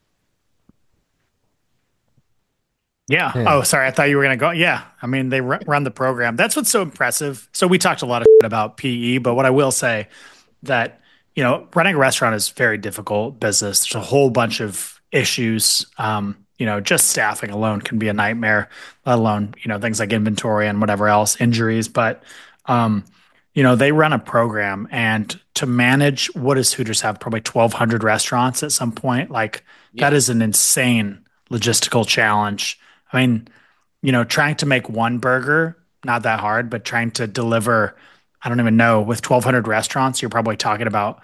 Yeah. Oh, sorry. I thought you were going to go. Yeah. I mean, they run the program. That's what's so impressive. So we talked a lot of shit about PE, but what I will say that, you know, running a restaurant is very difficult business. There's a whole bunch of issues. You know, just staffing alone can be a nightmare, let alone, you know, things like inventory and whatever else, injuries. But, you know, they run a program, and to manage, what does Hooters have? Probably 1,200 restaurants at some point. Like, that is an insane logistical challenge. I mean, you know, trying to make one burger, not that hard, but trying to deliver, I don't even know, with 1,200 restaurants, you're probably talking about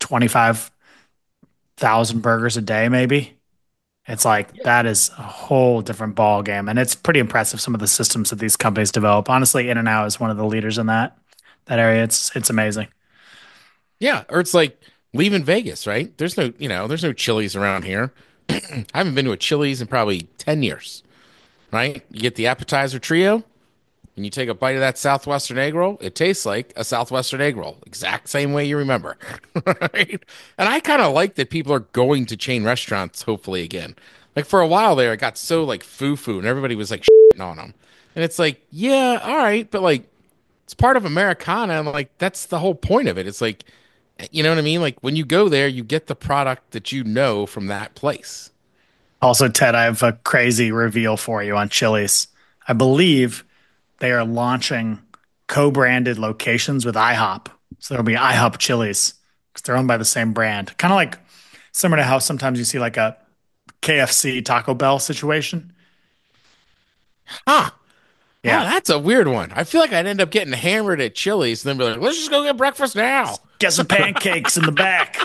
25,000 burgers a day, maybe. It's like, that is a whole different ball game. And it's pretty impressive, some of the systems that these companies develop. Honestly, In-N-Out is one of the leaders in that area. It's amazing. Yeah. Or it's like leaving Vegas, right? There's no Chili's around here. I haven't been to a Chili's in probably 10 years, right? You get the appetizer trio, and you take a bite of that Southwestern egg roll, it tastes like a Southwestern egg roll, exact same way you remember. Right? And I kind of like that people are going to chain restaurants, hopefully again. Like for a while there, it got so like foo-foo, and everybody was like shitting on them. And it's like, yeah, all right, but like it's part of Americana, and like that's the whole point of it. It's like, you know what I mean? Like when you go there, you get the product that you know from that place. Also, Ted, I have a crazy reveal for you on Chili's. I believe they are launching co-branded locations with IHOP. So there'll be IHOP Chili's because they're owned by the same brand. Kind of like similar to how sometimes you see like a KFC Taco Bell situation. Huh. Yeah. Oh, that's a weird one. I feel like I'd end up getting hammered at Chili's and then be like, let's just go get breakfast now. Get some pancakes in the back.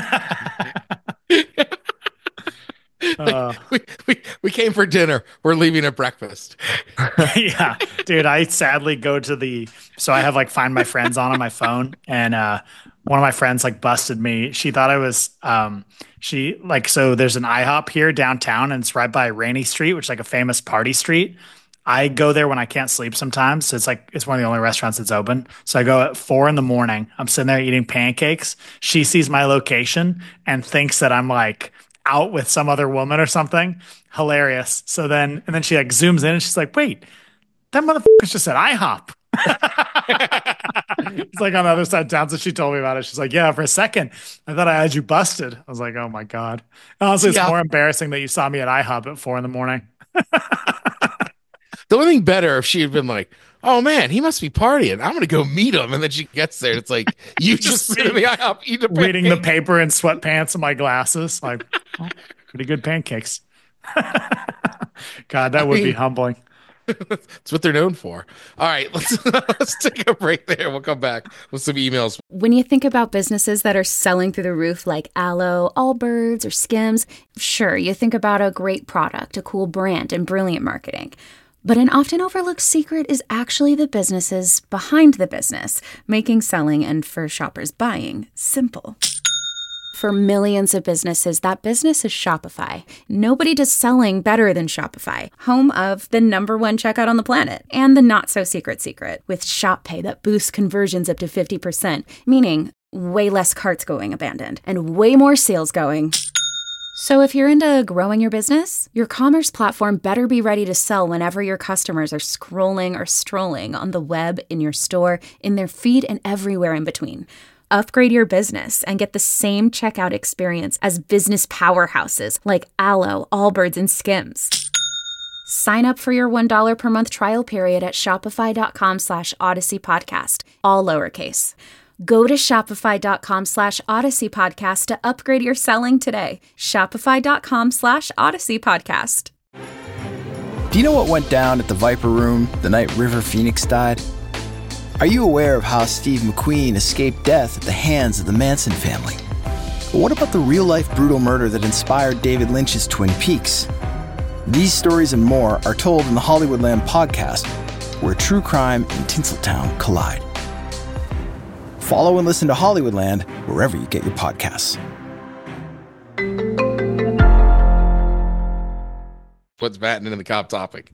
We came for dinner. We're leaving at breakfast. Yeah, dude, I sadly go to so I have like Find My Friends on my phone, and one of my friends like busted me. She thought I was so there's an IHOP here downtown, and it's right by Rainy Street, which is like a famous party street. I go there when I can't sleep sometimes. So it's one of the only restaurants that's open. So I go at 4 a.m. I'm sitting there eating pancakes. She sees my location and thinks that I'm like out with some other woman or something. Hilarious. And then she like zooms in and she's like, wait, that motherfucker's just at IHOP. It's like on the other side of town. So she told me about it. She's like, yeah, for a second, I thought I had you busted. I was like, oh my God. Honestly, it's more embarrassing that you saw me at IHOP at 4 a.m. The only thing better if she had been like, oh man, he must be partying. I'm going to go meet him. And then she gets there. It's like, you just sit in the IHOP eating reading the paper in sweatpants and my glasses. Like, oh, pretty good pancakes. God, that would be humbling. That's what they're known for. All right, let's take a break there. We'll come back with some emails. When you think about businesses that are selling through the roof like Aloe, Allbirds, or Skims, sure, you think about a great product, a cool brand, and brilliant marketing. But an often overlooked secret is actually the businesses behind the business, making selling and for shoppers buying simple. For millions of businesses, that business is Shopify. Nobody does selling better than Shopify, home of the #1 checkout on the planet and the not-so-secret secret with Shop Pay that boosts conversions up to 50%, meaning way less carts going abandoned and way more sales going. So if you're into growing your business, your commerce platform better be ready to sell whenever your customers are scrolling or strolling on the web, in your store, in their feed, and everywhere in between. Upgrade your business and get the same checkout experience as business powerhouses like Aloe, Allbirds, and Skims. Sign up for your $1 per month trial period at shopify.com/Odyssey Podcast, all lowercase. Go to shopify.com/Odyssey Podcast to upgrade your selling today. Shopify.com/Odyssey Podcast. Do you know what went down at the Viper Room the night River Phoenix died? Are you aware of how Steve McQueen escaped death at the hands of the Manson family? But what about the real-life brutal murder that inspired David Lynch's Twin Peaks? These stories and more are told in the Hollywoodland podcast, where true crime and Tinseltown collide. Follow and listen to Hollywoodland wherever you get your podcasts. What's batting into the cop topic?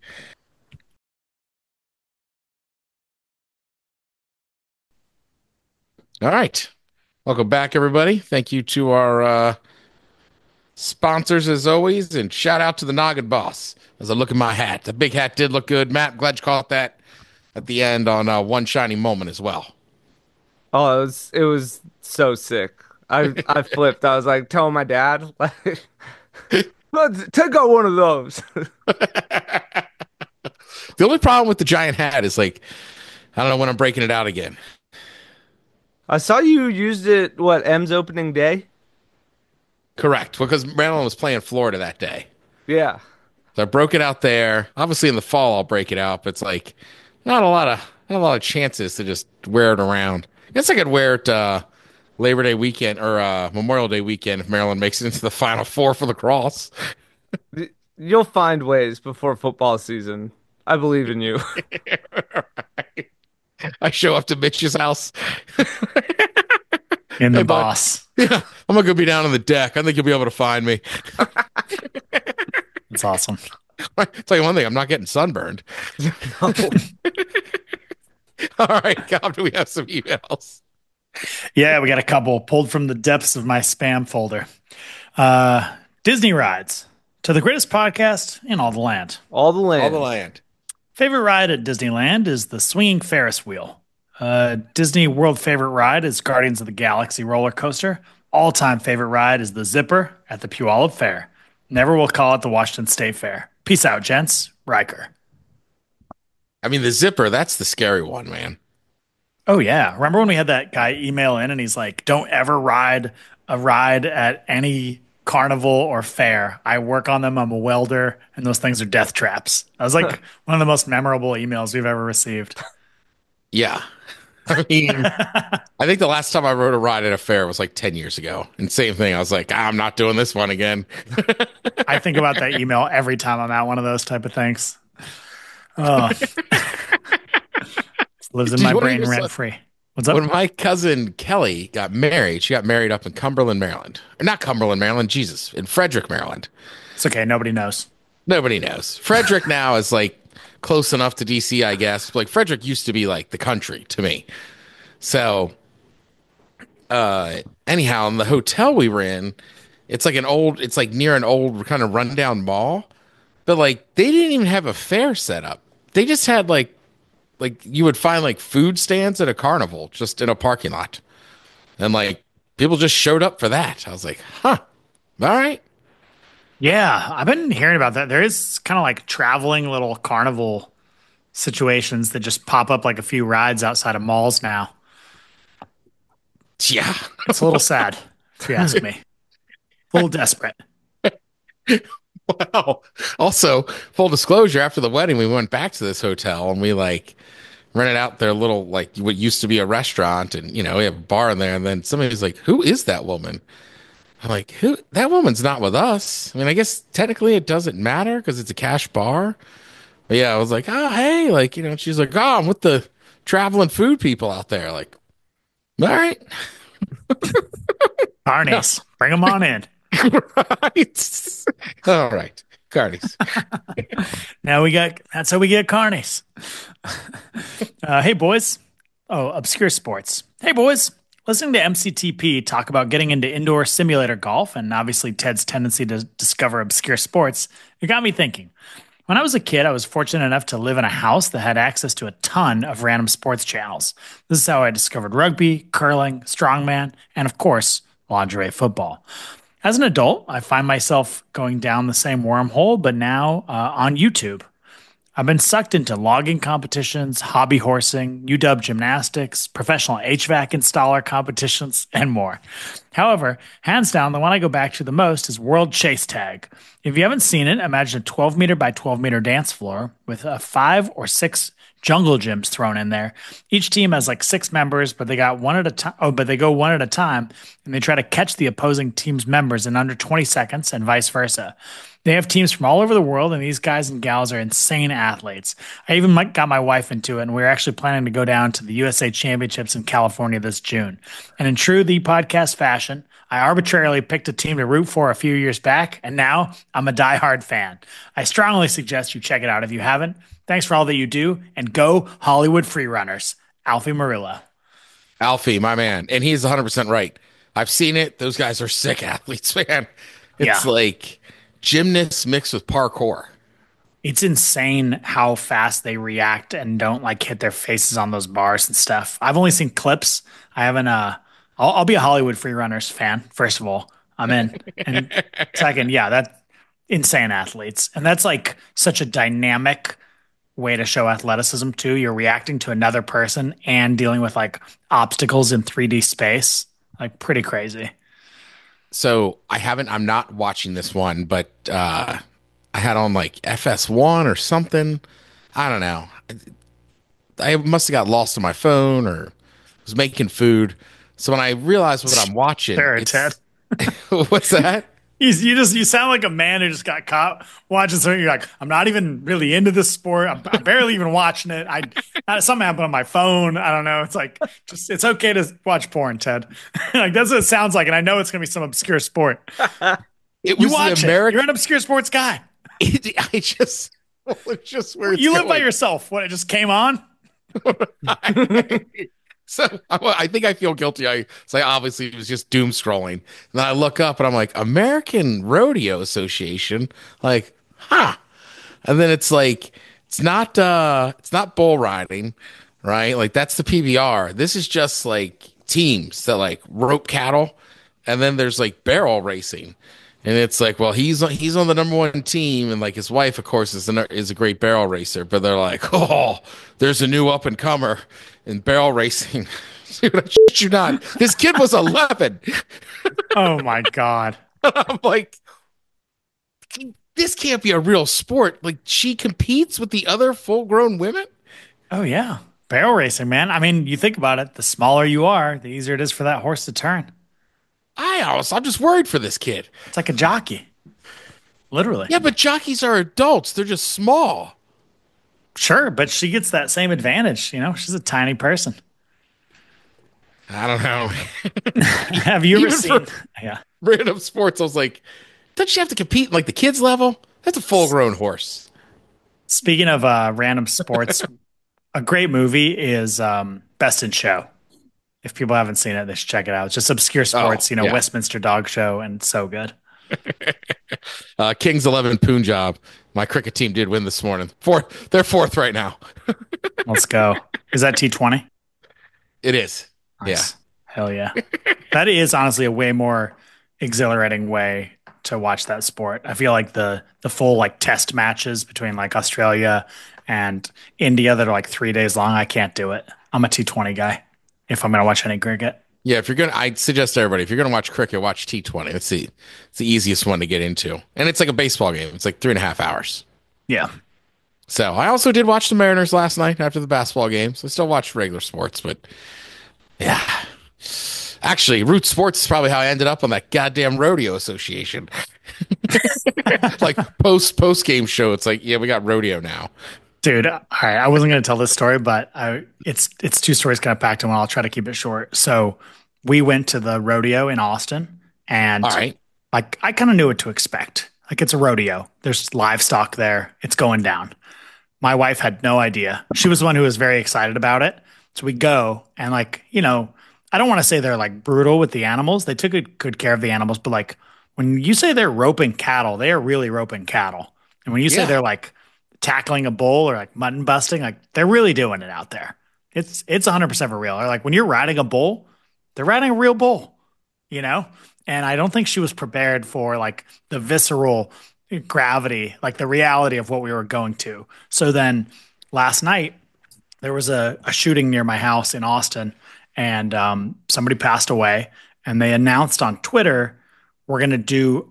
All right. Welcome back, everybody. Thank you to our sponsors, as always, and shout out to the Noggin Boss as I look at my hat. The big hat did look good. Matt, glad you caught that at the end on One Shining Moment as well. Oh, it was so sick. I flipped. I was like telling my dad, like, take out one of those. The only problem with the giant hat is like, I don't know when I'm breaking it out again. I saw you used it, M's opening day? Correct, because Maryland was playing Florida that day. Yeah. So I broke it out there. Obviously in the fall I'll break it out, but it's like not a lot of chances to just wear it around. I guess I could wear it Labor Day weekend or Memorial Day weekend if Maryland makes it into the Final Four for lacrosse. You'll find ways before football season. I believe in you. Right. I show up to Mitch's house. In the boss. Yeah, I'm going to go be down on the deck. I think you'll be able to find me. It's awesome. I'll tell you one thing, I'm not getting sunburned. No. All right, Cobb, do we have some emails? Yeah, we got a couple pulled from the depths of my spam folder. Disney rides. To the greatest podcast in all the land. All the land. All the land. Favorite ride at Disneyland is the swinging Ferris wheel. Disney World favorite ride is Guardians of the Galaxy roller coaster. All-time favorite ride is the Zipper at the Puyallup Fair. Never will call it the Washington State Fair. Peace out, gents. Riker. I mean, the Zipper, that's the scary one, man. Oh, yeah. Remember when we had that guy email in and he's like, don't ever ride a ride at any carnival or fair. I work on them. I'm a welder, and those things are death traps. That was like one of the most memorable emails we've ever received. Yeah. I mean, I think the last time I rode a ride at a fair was like 10 years ago. And same thing. I was like, I'm not doing this one again. I think about that email every time I'm at one of those type of things. Oh. Lives in my brain rent free. What's up? When my cousin Kelly got married, she got married up in Cumberland, Maryland. Or not Cumberland, Maryland, Jesus, in Frederick, Maryland. It's okay. Nobody knows. Nobody knows. Frederick now is like close enough to DC, I guess. Like Frederick used to be like the country to me. So, anyhow, in the hotel we were in, it's like near an old kind of rundown mall. But like they didn't even have a fair set up. They just had like you would find like food stands at a carnival just in a parking lot. And like people just showed up for that. I was like, huh, all right. Yeah, I've been hearing about that. There is kind of like traveling little carnival situations that just pop up like a few rides outside of malls now. Yeah. It's a little sad, if you ask me. A little desperate. Wow. Also, full disclosure, after the wedding, we went back to this hotel and we like rented out their little, like what used to be a restaurant, and we have a bar in there. And then somebody was like, who is that woman? I'm like, who? That woman's not with us. I mean, I guess technically it doesn't matter because it's a cash bar. But yeah, I was like, oh, hey, like, she's like, oh, I'm with the traveling food people out there. Like, all right. Carnies, bring them on in. Right. All right. Carnies. That's how we get carnies. Hey, boys. Oh, obscure sports. Hey, boys. Listening to MCTP talk about getting into indoor simulator golf and obviously Ted's tendency to discover obscure sports, it got me thinking. When I was a kid, I was fortunate enough to live in a house that had access to a ton of random sports channels. This is how I discovered rugby, curling, strongman, and of course, lingerie football. As an adult, I find myself going down the same wormhole, but now on YouTube. I've been sucked into logging competitions, hobby horsing, UW gymnastics, professional HVAC installer competitions, and more. However, hands down, the one I go back to the most is World Chase Tag. If you haven't seen it, imagine a 12 meter by 12 meter dance floor with 5 or 6 jungle gyms thrown in there. Each team has like 6 members, but they got one at a time. Oh, but they go one at a time, and they try to catch the opposing team's members in under 20 seconds, and vice versa. They have teams from all over the world, and these guys and gals are insane athletes. I even got my wife into it, and we're actually planning to go down to the USA Championships in California this June. And in true The Podcast fashion, I arbitrarily picked a team to root for a few years back, and now I'm a diehard fan. I strongly suggest you check it out if you haven't. Thanks for all that you do, and go Hollywood Freerunners. Alfie Marilla. Alfie, my man. And he's 100% right. I've seen it. Those guys are sick athletes, man. It's like gymnasts mixed with parkour. It's insane how fast they react and don't like hit their faces on those bars and stuff. I've only seen clips. I haven't. I'll be a Hollywood Freerunners fan. First of all, I'm in. And second, that's insane athletes, and that's like such a dynamic way to show athleticism too. You're reacting to another person and dealing with like obstacles in 3D space. Like pretty crazy. So I'm not watching this one, but I had on like FS1 or something. I don't know. I must have got lost on my phone or was making food. So when I realized what I'm watching, Ted. What's that? You sound like a man who just got caught watching something. You're like, I'm not even really into this sport. I'm barely even watching it. Something happened on my phone. I don't know. It's like, it's okay to watch porn, Ted. Like that's what it sounds like. And I know it's going to be some obscure sport. You watch it. You're an obscure sports guy. It's just weird. You live by yourself. What, it just came on? So I think I feel guilty. I obviously was just doom scrolling. And then I look up and I'm like, American Rodeo Association. Like, huh. And then it's like, it's not bull riding, right? Like that's the PBR. This is just like teams that like rope cattle. And then there's like barrel racing. And it's like, well, he's on the number one team, and like his wife, of course, is a great barrel racer. But they're like, oh, there's a new up and comer in barrel racing. Dude, I shit you not. This kid was 11. Oh my God. I'm like, this can't be a real sport. Like she competes with the other full-grown women. Oh yeah, barrel racing, man. I mean, you think about it. The smaller you are, the easier it is for that horse to turn. I'm just worried for this kid. It's like a jockey, literally. Yeah, but jockeys are adults. They're just small. Sure, but she gets that same advantage. You know, she's a tiny person. I don't know. Have you ever seen? Yeah, random sports. I was like, doesn't she have to compete in like the kids level? That's a full-grown horse. Speaking of random sports, a great movie is Best in Show. If people haven't seen it, they should check it out. It's just obscure sports, yeah. Westminster Dog Show, and so good. Kings 11 Punjab. My cricket team did win this morning. They're fourth right now. Let's go. Is that T20? It is. Nice. Yeah. Hell yeah. That is honestly a way more exhilarating way to watch that sport. I feel like the full like test matches between like Australia and India that are like 3 days long, I can't do it. I'm a T20 guy if I'm going to watch any cricket. Yeah, I'd suggest to everybody, if you're going to watch cricket, watch T20. It's the easiest one to get into. And it's like a baseball game. It's like 3.5 hours. Yeah. So I also did watch the Mariners last night after the basketball game. So I still watch regular sports, but yeah. Actually, Root Sports is probably how I ended up on that goddamn rodeo association. Like post game show. It's like, yeah, we got rodeo now. Dude, all right. I wasn't going to tell this story, but it's two stories kind of packed in one. I'll try to keep it short. So we went to the rodeo in Austin, and all right. Like I kind of knew what to expect. Like it's a rodeo. There's livestock there. It's going down. My wife had no idea. She was the one who was very excited about it. So we go, and like, I don't want to say they're like brutal with the animals. They took good care of the animals, but like when you say they're roping cattle, they are really roping cattle. And when you say they're like tackling a bull or like mutton busting, like they're really doing it out there. It's 100% for real. Or like when you're riding a bull, they're riding a real bull, And I don't think she was prepared for like the visceral gravity, like the reality of what we were going to. So then last night there was a shooting near my house in Austin, and somebody passed away, and they announced on Twitter, we're gonna do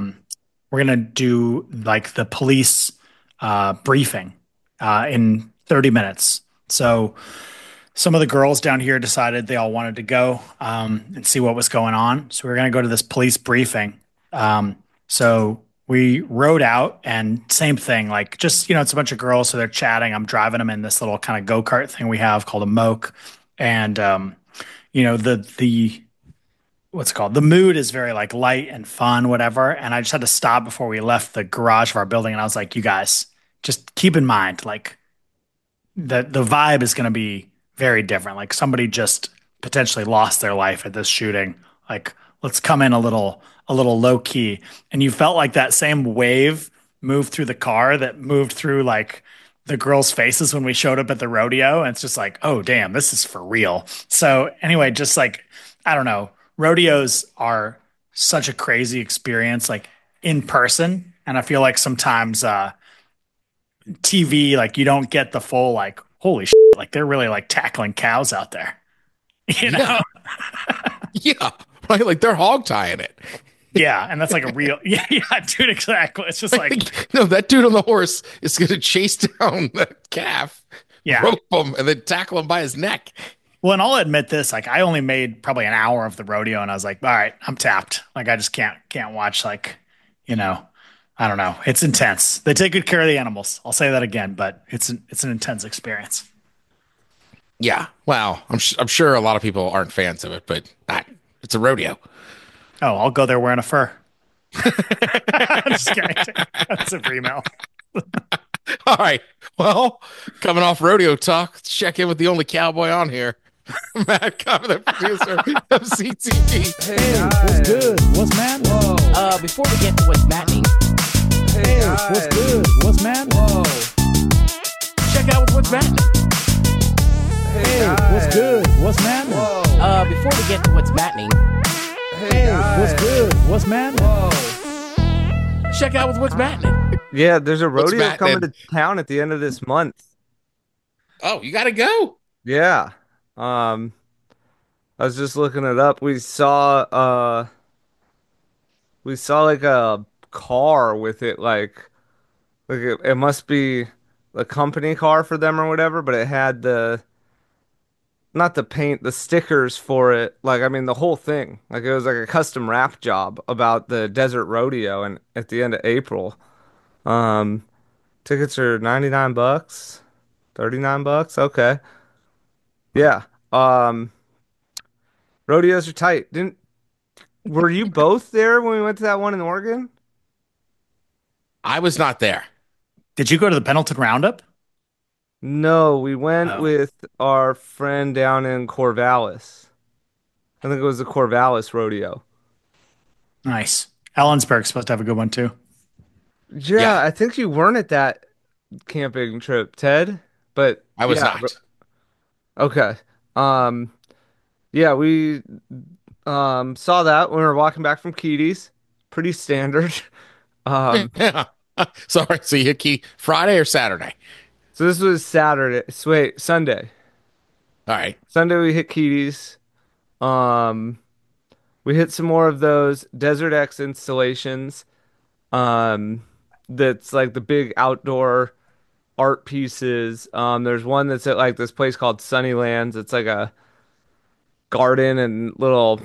like the police briefing in 30 minutes. So some of the girls down here decided they all wanted to go and see what was going on. So we were going to go to this police briefing. So we rode out, and same thing, like just, it's a bunch of girls. So they're chatting. I'm driving them in this little kind of go-kart thing we have called a moke. And, what's it called? The mood is very like light and fun, whatever. And I just had to stop before we left the garage of our building. And I was like, you guys, just keep in mind, like the vibe is going to be very different. Like somebody just potentially lost their life at this shooting. Like let's come in a little low key. And you felt like that same wave moved through the car that moved through like the girls' faces when we showed up at the rodeo. And it's just like, oh damn, this is for real. So anyway, just like, I don't know. Rodeos are such a crazy experience, like in person. And I feel like sometimes TV, like you don't get the full, like, holy shit, like they're really like tackling cows out there. Yeah. Yeah. Right. Like they're hog tying it. Yeah. And that's like a real, yeah, dude, exactly. It's just like, no, that dude on the horse is going to chase down that calf, rope him, and then tackle him by his neck. Well, and I'll admit this, like I only made probably an hour of the rodeo, and I was like, all right, I'm tapped. Like I just can't watch, like, I don't know. It's intense. They take good care of the animals. I'll say that again, but it's an intense experience. Yeah. Wow. I'm sure a lot of people aren't fans of it, but it's a rodeo. Oh, I'll go there wearing a fur. I'm just kidding. That's a free mail. All right. Well, coming off rodeo talk, let's check in with the only cowboy on here. Matt Cobb, the producer of CTV. Hey, what's good? What's man? Whoa. Before we get to what's happening, Hey, what's good? What's man? whoa. Check out what's happening. Hey, what's good? What's man? Before we get to what's happening, Hey, what's good? What's man? check out what's happening. Yeah, there's a What's rodeo Matt coming then? to town at the end of this month. Oh, you got to go. Yeah. I was just looking it up. We saw like a car with it like it must be a company car for them or whatever, but it had the not the paint, the stickers for it. Like I mean the whole thing. Like it was like a custom wrap job about the Desert Rodeo and at the end of April. Um Tickets are $99, $39. Okay. Yeah. Rodeos are tight. Didn't Were you both there when we went to that one in Oregon? I was not there. Did you go to the Pendleton Roundup? No, we went Oh. with our friend down in Corvallis. I think it was the Corvallis Rodeo. Nice. Ellensburg's supposed to have a good one too. Yeah, Yeah. I think you weren't at that camping trip, Ted. But I was yeah, not. okay. Yeah, we saw that when we were walking back from Keaty's. Pretty standard. Um, Yeah. Sorry. So you hit Key Friday or Saturday? so this was Saturday. Wait, Sunday. All right. Sunday we hit Keaty's. Um, we hit some more of those Desert X installations. Um, that's like the big outdoor art pieces. There's one that's at like this place called Sunnylands. It's like a garden and little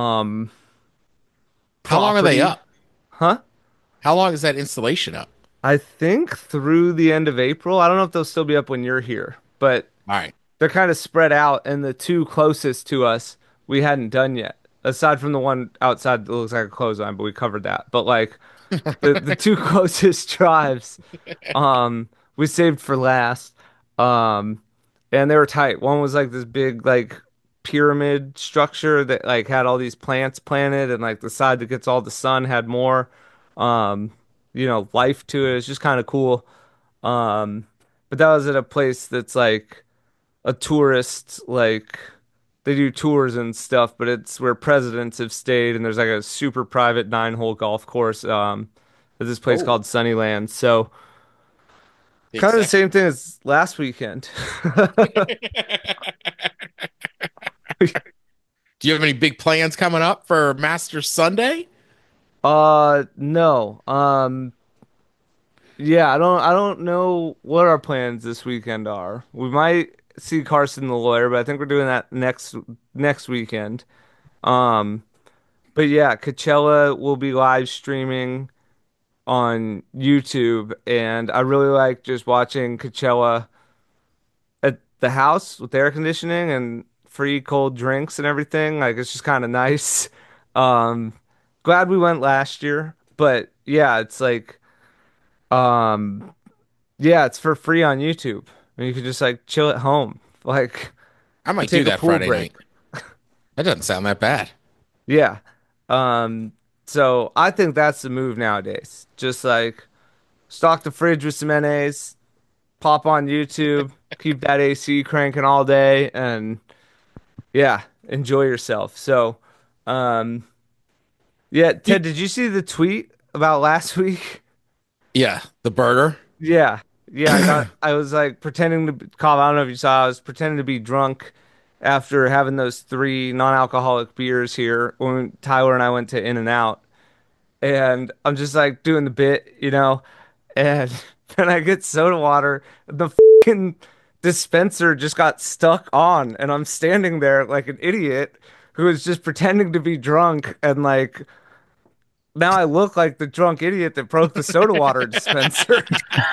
How long are they property. up? Huh? How long is that installation up? I think through the end of April. I don't know if they'll still be up when you're here, but All right. they're kind of spread out, and the two closest to us we hadn't done yet. Aside from the one outside that looks like a clothesline, but we covered that. But like the two closest drives, we saved for last. Um, and they were tight. One was like this big like pyramid structure that like had all these plants planted, and like the side that gets all the sun had more, um, life to it. It's just kind of cool. But that was at a place that's like a tourist like they do tours and stuff, but it's where presidents have stayed, and there's like a super private 9-hole golf course at this place Oh, called Sunnyland. So big kind of the section. same thing as last weekend. Do you have any big plans coming up for Master Sunday? No. Yeah, I don't know what our plans this weekend are. We might see Carson the lawyer, but I think we're doing that next weekend. Um, but yeah, Coachella will be live streaming on YouTube, and I really like just watching Coachella at the house with air conditioning and free cold drinks and everything. Like it's just kind of nice. Um, Glad we went last year, but yeah, it's like um yeah, it's for free on YouTube. And you can just like chill at home. Like I might do take a that pool Friday break. night. That doesn't sound that bad. Yeah. So I think that's the move nowadays. Just like stock the fridge with some NAs, pop on YouTube, keep that AC cranking all day, and yeah, enjoy yourself. So, um, yeah, Ted, did you see the tweet about last week? Yeah, the burger. Yeah, yeah, I was like pretending to Cobb, I don't know if you saw, I was pretending to be drunk after having those three non-alcoholic beers here when Tyler and I went to In-N-Out. And I'm just like doing the bit, and then I get soda water. The fucking dispenser just got stuck on, and I'm standing there like an idiot who is just pretending to be drunk, and like now I look like the drunk idiot that broke the soda water dispenser.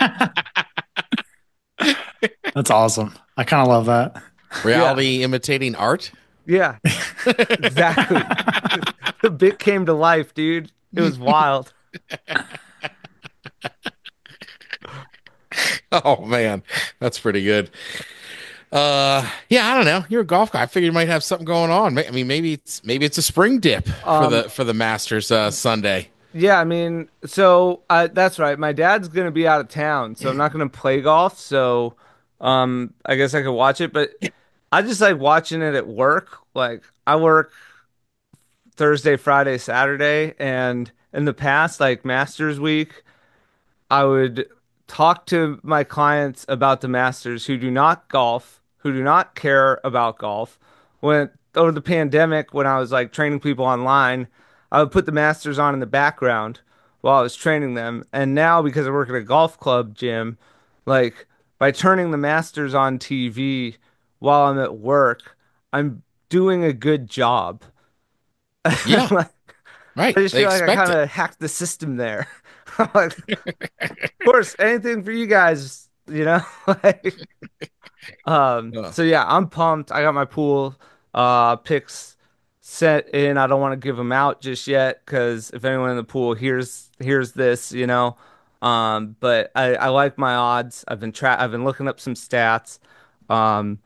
That's awesome. I kind of love that. Reality imitating art. Yeah, exactly. The bit came to life, dude. It was wild. Oh man, that's pretty good. Yeah, I don't know. You're a golf guy. I figured you might have something going on. I mean, maybe it's a spring dip for the Masters Sunday. Yeah, I mean, so that's right. My dad's gonna be out of town, so I'm not gonna play golf. So, I guess I could watch it, but I just like watching it at work. Like, I work Thursday, Friday, Saturday, and in the past, like Masters week, I would talk to my clients about the Masters who do not golf, who do not care about golf. When over the pandemic, when I was like training people online, I would put the Masters on in the background while I was training them. And now, because I work at a golf club gym, like by turning the Masters on TV while I'm at work, I'm doing a good job. Yeah, Like, right. I just They feel like I expect kind it. of hacked the system there. Like, of course, anything for you guys, you know? Like, Yeah. so yeah, I'm pumped. I got my pool picks set in. I don't want to give them out just yet because if anyone in the pool hears this, you know. But I like my odds. I've been looking up some stats. Um,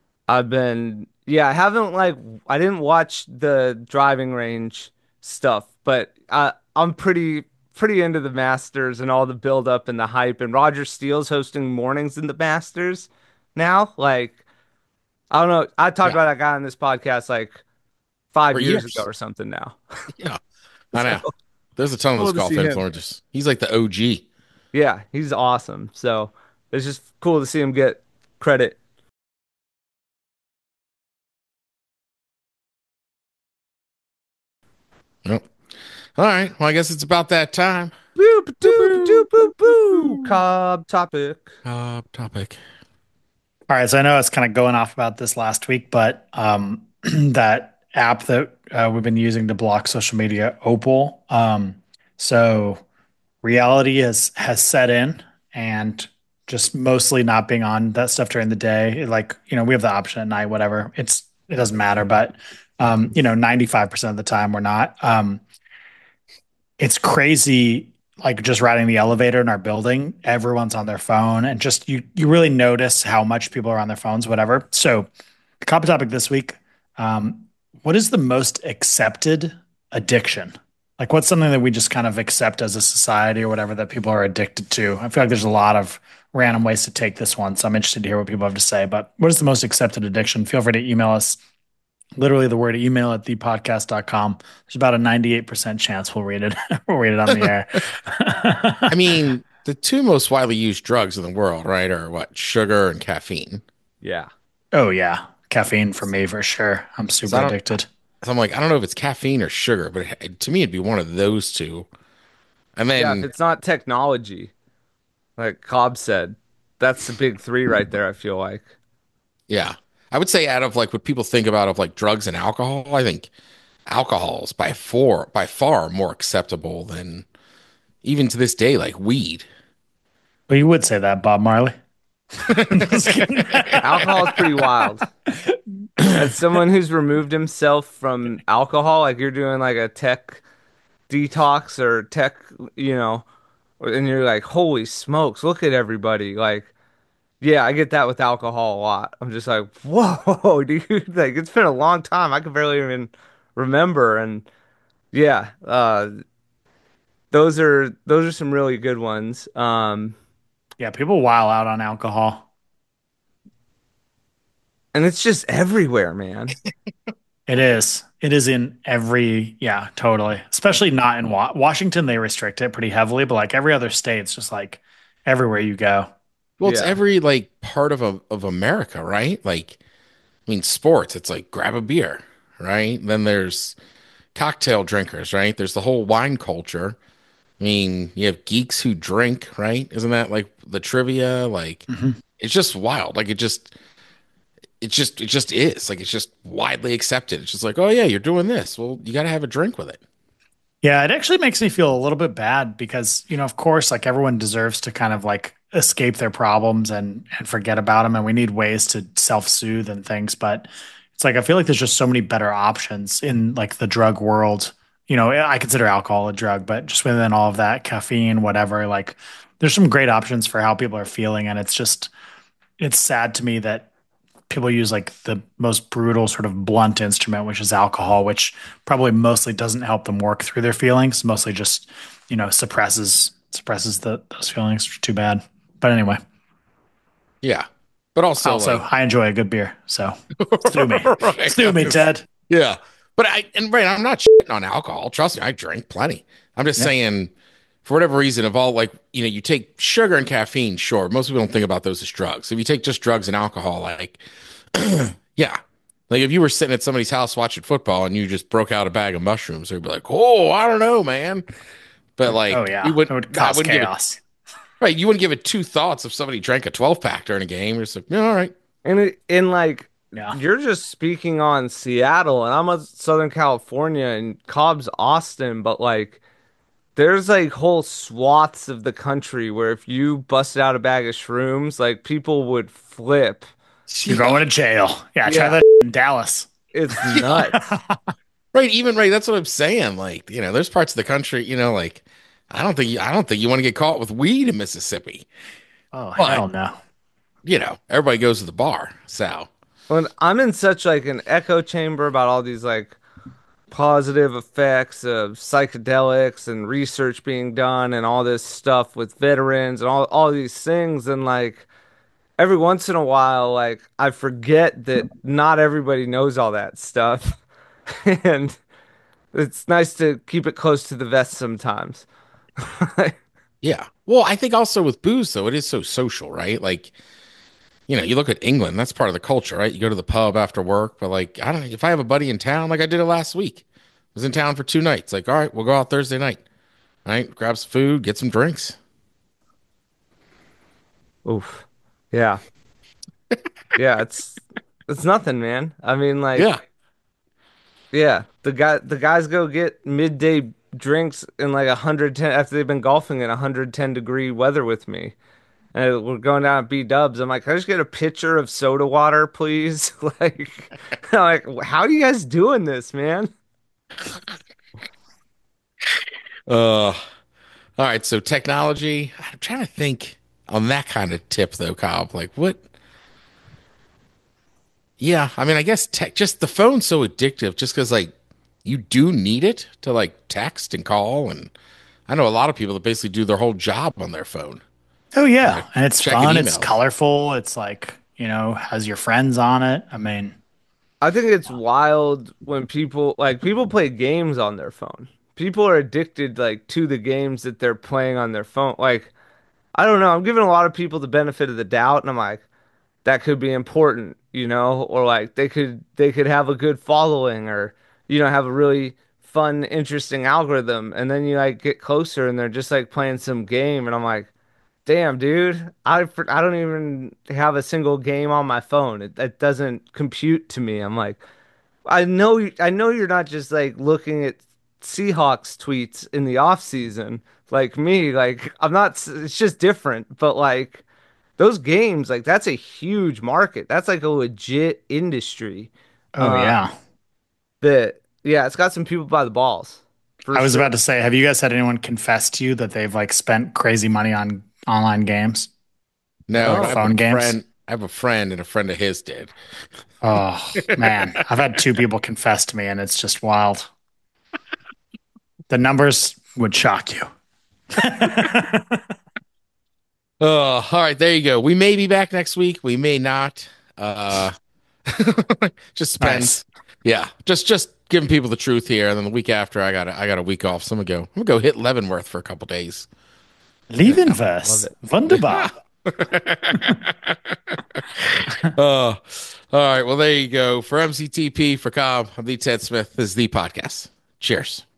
I haven't like I didn't watch the driving range stuff, but I'm pretty into the Masters and all the build up and the hype. And Roger Steele's hosting mornings in the Masters now. Like, I don't know. I talked Yeah, about that guy on this podcast like five for years ago years. or something now. Yeah, I So know. There's a ton of those cool to golf see him. influencers. He's like the OG. Yeah, he's awesome. So it's just cool to see him get credit. Yep. All right. Well, I guess it's about that time. Boop doop doop boop boo. Cobb topic. Topic. All right, so I know it's kind of going off about this last week, but that app that we've been using to block social media, Opal. So reality has set in, and just mostly not being on that stuff during the day. Like, we have the option at night, whatever. It doesn't matter, but 95% of the time we're not. It's crazy, like just riding the elevator in our building, everyone's on their phone, and just you really notice how much people are on their phones, whatever. So the topic this week, um, what is the most accepted addiction? Like, what's something that we just kind of accept as a society or whatever that people are addicted to? I feel like there's a lot of random ways to take this one, so I'm interested to hear what people have to say. But what is the most accepted addiction? Feel free to email us. Literally the word email at thepodcast.com. There's about a 98% chance we'll read it. We'll read it on the air. I mean, the two most widely used drugs in the world, right, are what? Sugar and caffeine. Yeah. Oh yeah. Caffeine for me for sure. I'm So super addicted. So I'm like, I don't know if it's caffeine or sugar, but to me, it'd be one of those two. And Yeah, if then, it's not technology, like Cobb said, that's the big three right there, I feel like. yeah, I would say out of like what people think about of like drugs and alcohol, I think alcohol is by far more acceptable than even to this day, like weed. But you would say that, Bob Marley. Just kidding. Alcohol is pretty wild. As someone who's removed himself from alcohol, like you're doing like a tech detox or tech, you know, and you're like, holy smokes, look at everybody. Like, yeah, I get that with alcohol a lot. I'm just like, whoa, dude, like it's been a long time. I can barely even remember. And yeah, those are some really good ones. Yeah, people while out on alcohol. And it's just everywhere, man. It is. It is in every, yeah, totally. Especially not in Washington. They restrict it pretty heavily, but like every other state, it's just like everywhere you go. Well, it's Yeah. every like part of America, right? Like, I mean, sports, it's like grab a beer, right? Then there's cocktail drinkers, right? There's the whole wine culture. I mean, you have geeks who drink, right? Isn't that like the trivia? Like, Mhm. it's just wild. Like, it just is. Like, it's just widely accepted. It's just like, oh yeah, you're doing this. Well, you got to have a drink with it. Yeah, it actually makes me feel a little bit bad because, of course, like everyone deserves to kind of like escape their problems and forget about them. And we need ways to self-soothe and things. But it's like I feel like there's just so many better options in like the drug world. I consider alcohol a drug, but just within all of that, caffeine, whatever, like there's some great options for how people are feeling, and it's sad to me that people use like the most brutal sort of blunt instrument, which is alcohol, which probably mostly doesn't help them work through their feelings, mostly just, suppresses those feelings. Too bad. But anyway. Yeah. But also I enjoy a good beer. So sue me. Right. Sue me, Ted. Yeah. But I'm not shitting on alcohol. Trust me, I drink plenty. I'm just saying, for whatever reason, of all, like, you take sugar and caffeine, sure. Most people don't think about those as drugs. If you take just drugs and alcohol, like, yeah. Like if you were sitting at somebody's house watching football and you just broke out a bag of mushrooms, they'd be like, oh, I don't know, man. But like, it would cause chaos. Right. You wouldn't give it two thoughts if somebody drank a 12-pack during a game. You're just like, yeah, all right. And you're just speaking on Seattle, and I'm in Southern California and Cobb's Austin, but like, there's like whole swaths of the country where if you busted out a bag of shrooms, like people would flip. You're going to jail. Yeah, try that in Dallas. It's nuts. Right. That's what I'm saying. Like, there's parts of the country, like, I don't think you want to get caught with weed in Mississippi. Oh, hell no. Everybody goes to the bar. So when I'm in such like an echo chamber about all these like positive effects of psychedelics and research being done and all this stuff with veterans and all these things, and like every once in a while, like I forget that not everybody knows all that stuff. And it's nice to keep it close to the vest sometimes. Yeah. Well, I think also with booze, though, it is so social, right? Like, you look at England, that's part of the culture, right? You go to the pub after work, but like, I don't know, if I have a buddy in town, like I did it last week, I was in town for 2 nights. Like, all right, we'll go out Thursday night, all right? Grab some food, get some drinks. Oof. Yeah. Yeah, it's nothing, man. I mean, like, yeah, the guys go get midday drinks in like 110 after they've been golfing in 110-degree weather with me, and we're going down at B-Dubs. I'm like, can I just get a pitcher of soda water, please? Like, how are you guys doing this, man? All right, so technology. I'm trying to think on that kind of tip though, Cobb. Like what? Yeah, I mean, I guess just the phone's so addictive just because, like, you do need it to, like, text and call. And I know a lot of people that basically do their whole job on their phone. Oh, yeah. Like, and it's fun. It's colorful. It's like, has your friends on it. I mean, I think it's wild when people play games on their phone. People are addicted, like, to the games that they're playing on their phone. Like, I don't know. I'm giving a lot of people the benefit of the doubt. And I'm like, that could be important, or like they could have a good following, or have a really fun, interesting algorithm. And then you like get closer and they're just like playing some game, and I'm like, damn, dude, I don't even have a single game on my phone. It doesn't compute to me. I'm like, I know you're not just like looking at Seahawks tweets in the off season like me. Like I'm not. It's just different, but like. Those games, like that's a huge market. That's like a legit industry. Oh yeah. It's got some people by the balls. I was about to say, have you guys had anyone confess to you that they've like spent crazy money on online games? No, phone games. I have a friend, and a friend of his did. Oh man, I've had 2 people confess to me, and it's just wild. The numbers would shock you. Oh, all right, there you go. We may be back next week. We may not. Just spend, nice. Yeah, just giving people the truth here. And then the week after, I got a week off. So I'm gonna go hit Leavenworth for a couple days. Leavenworth, wunderbar. All right. Well, there you go. For MCTP, for Cobb, I'm the Ted Smith. This is the podcast. Cheers.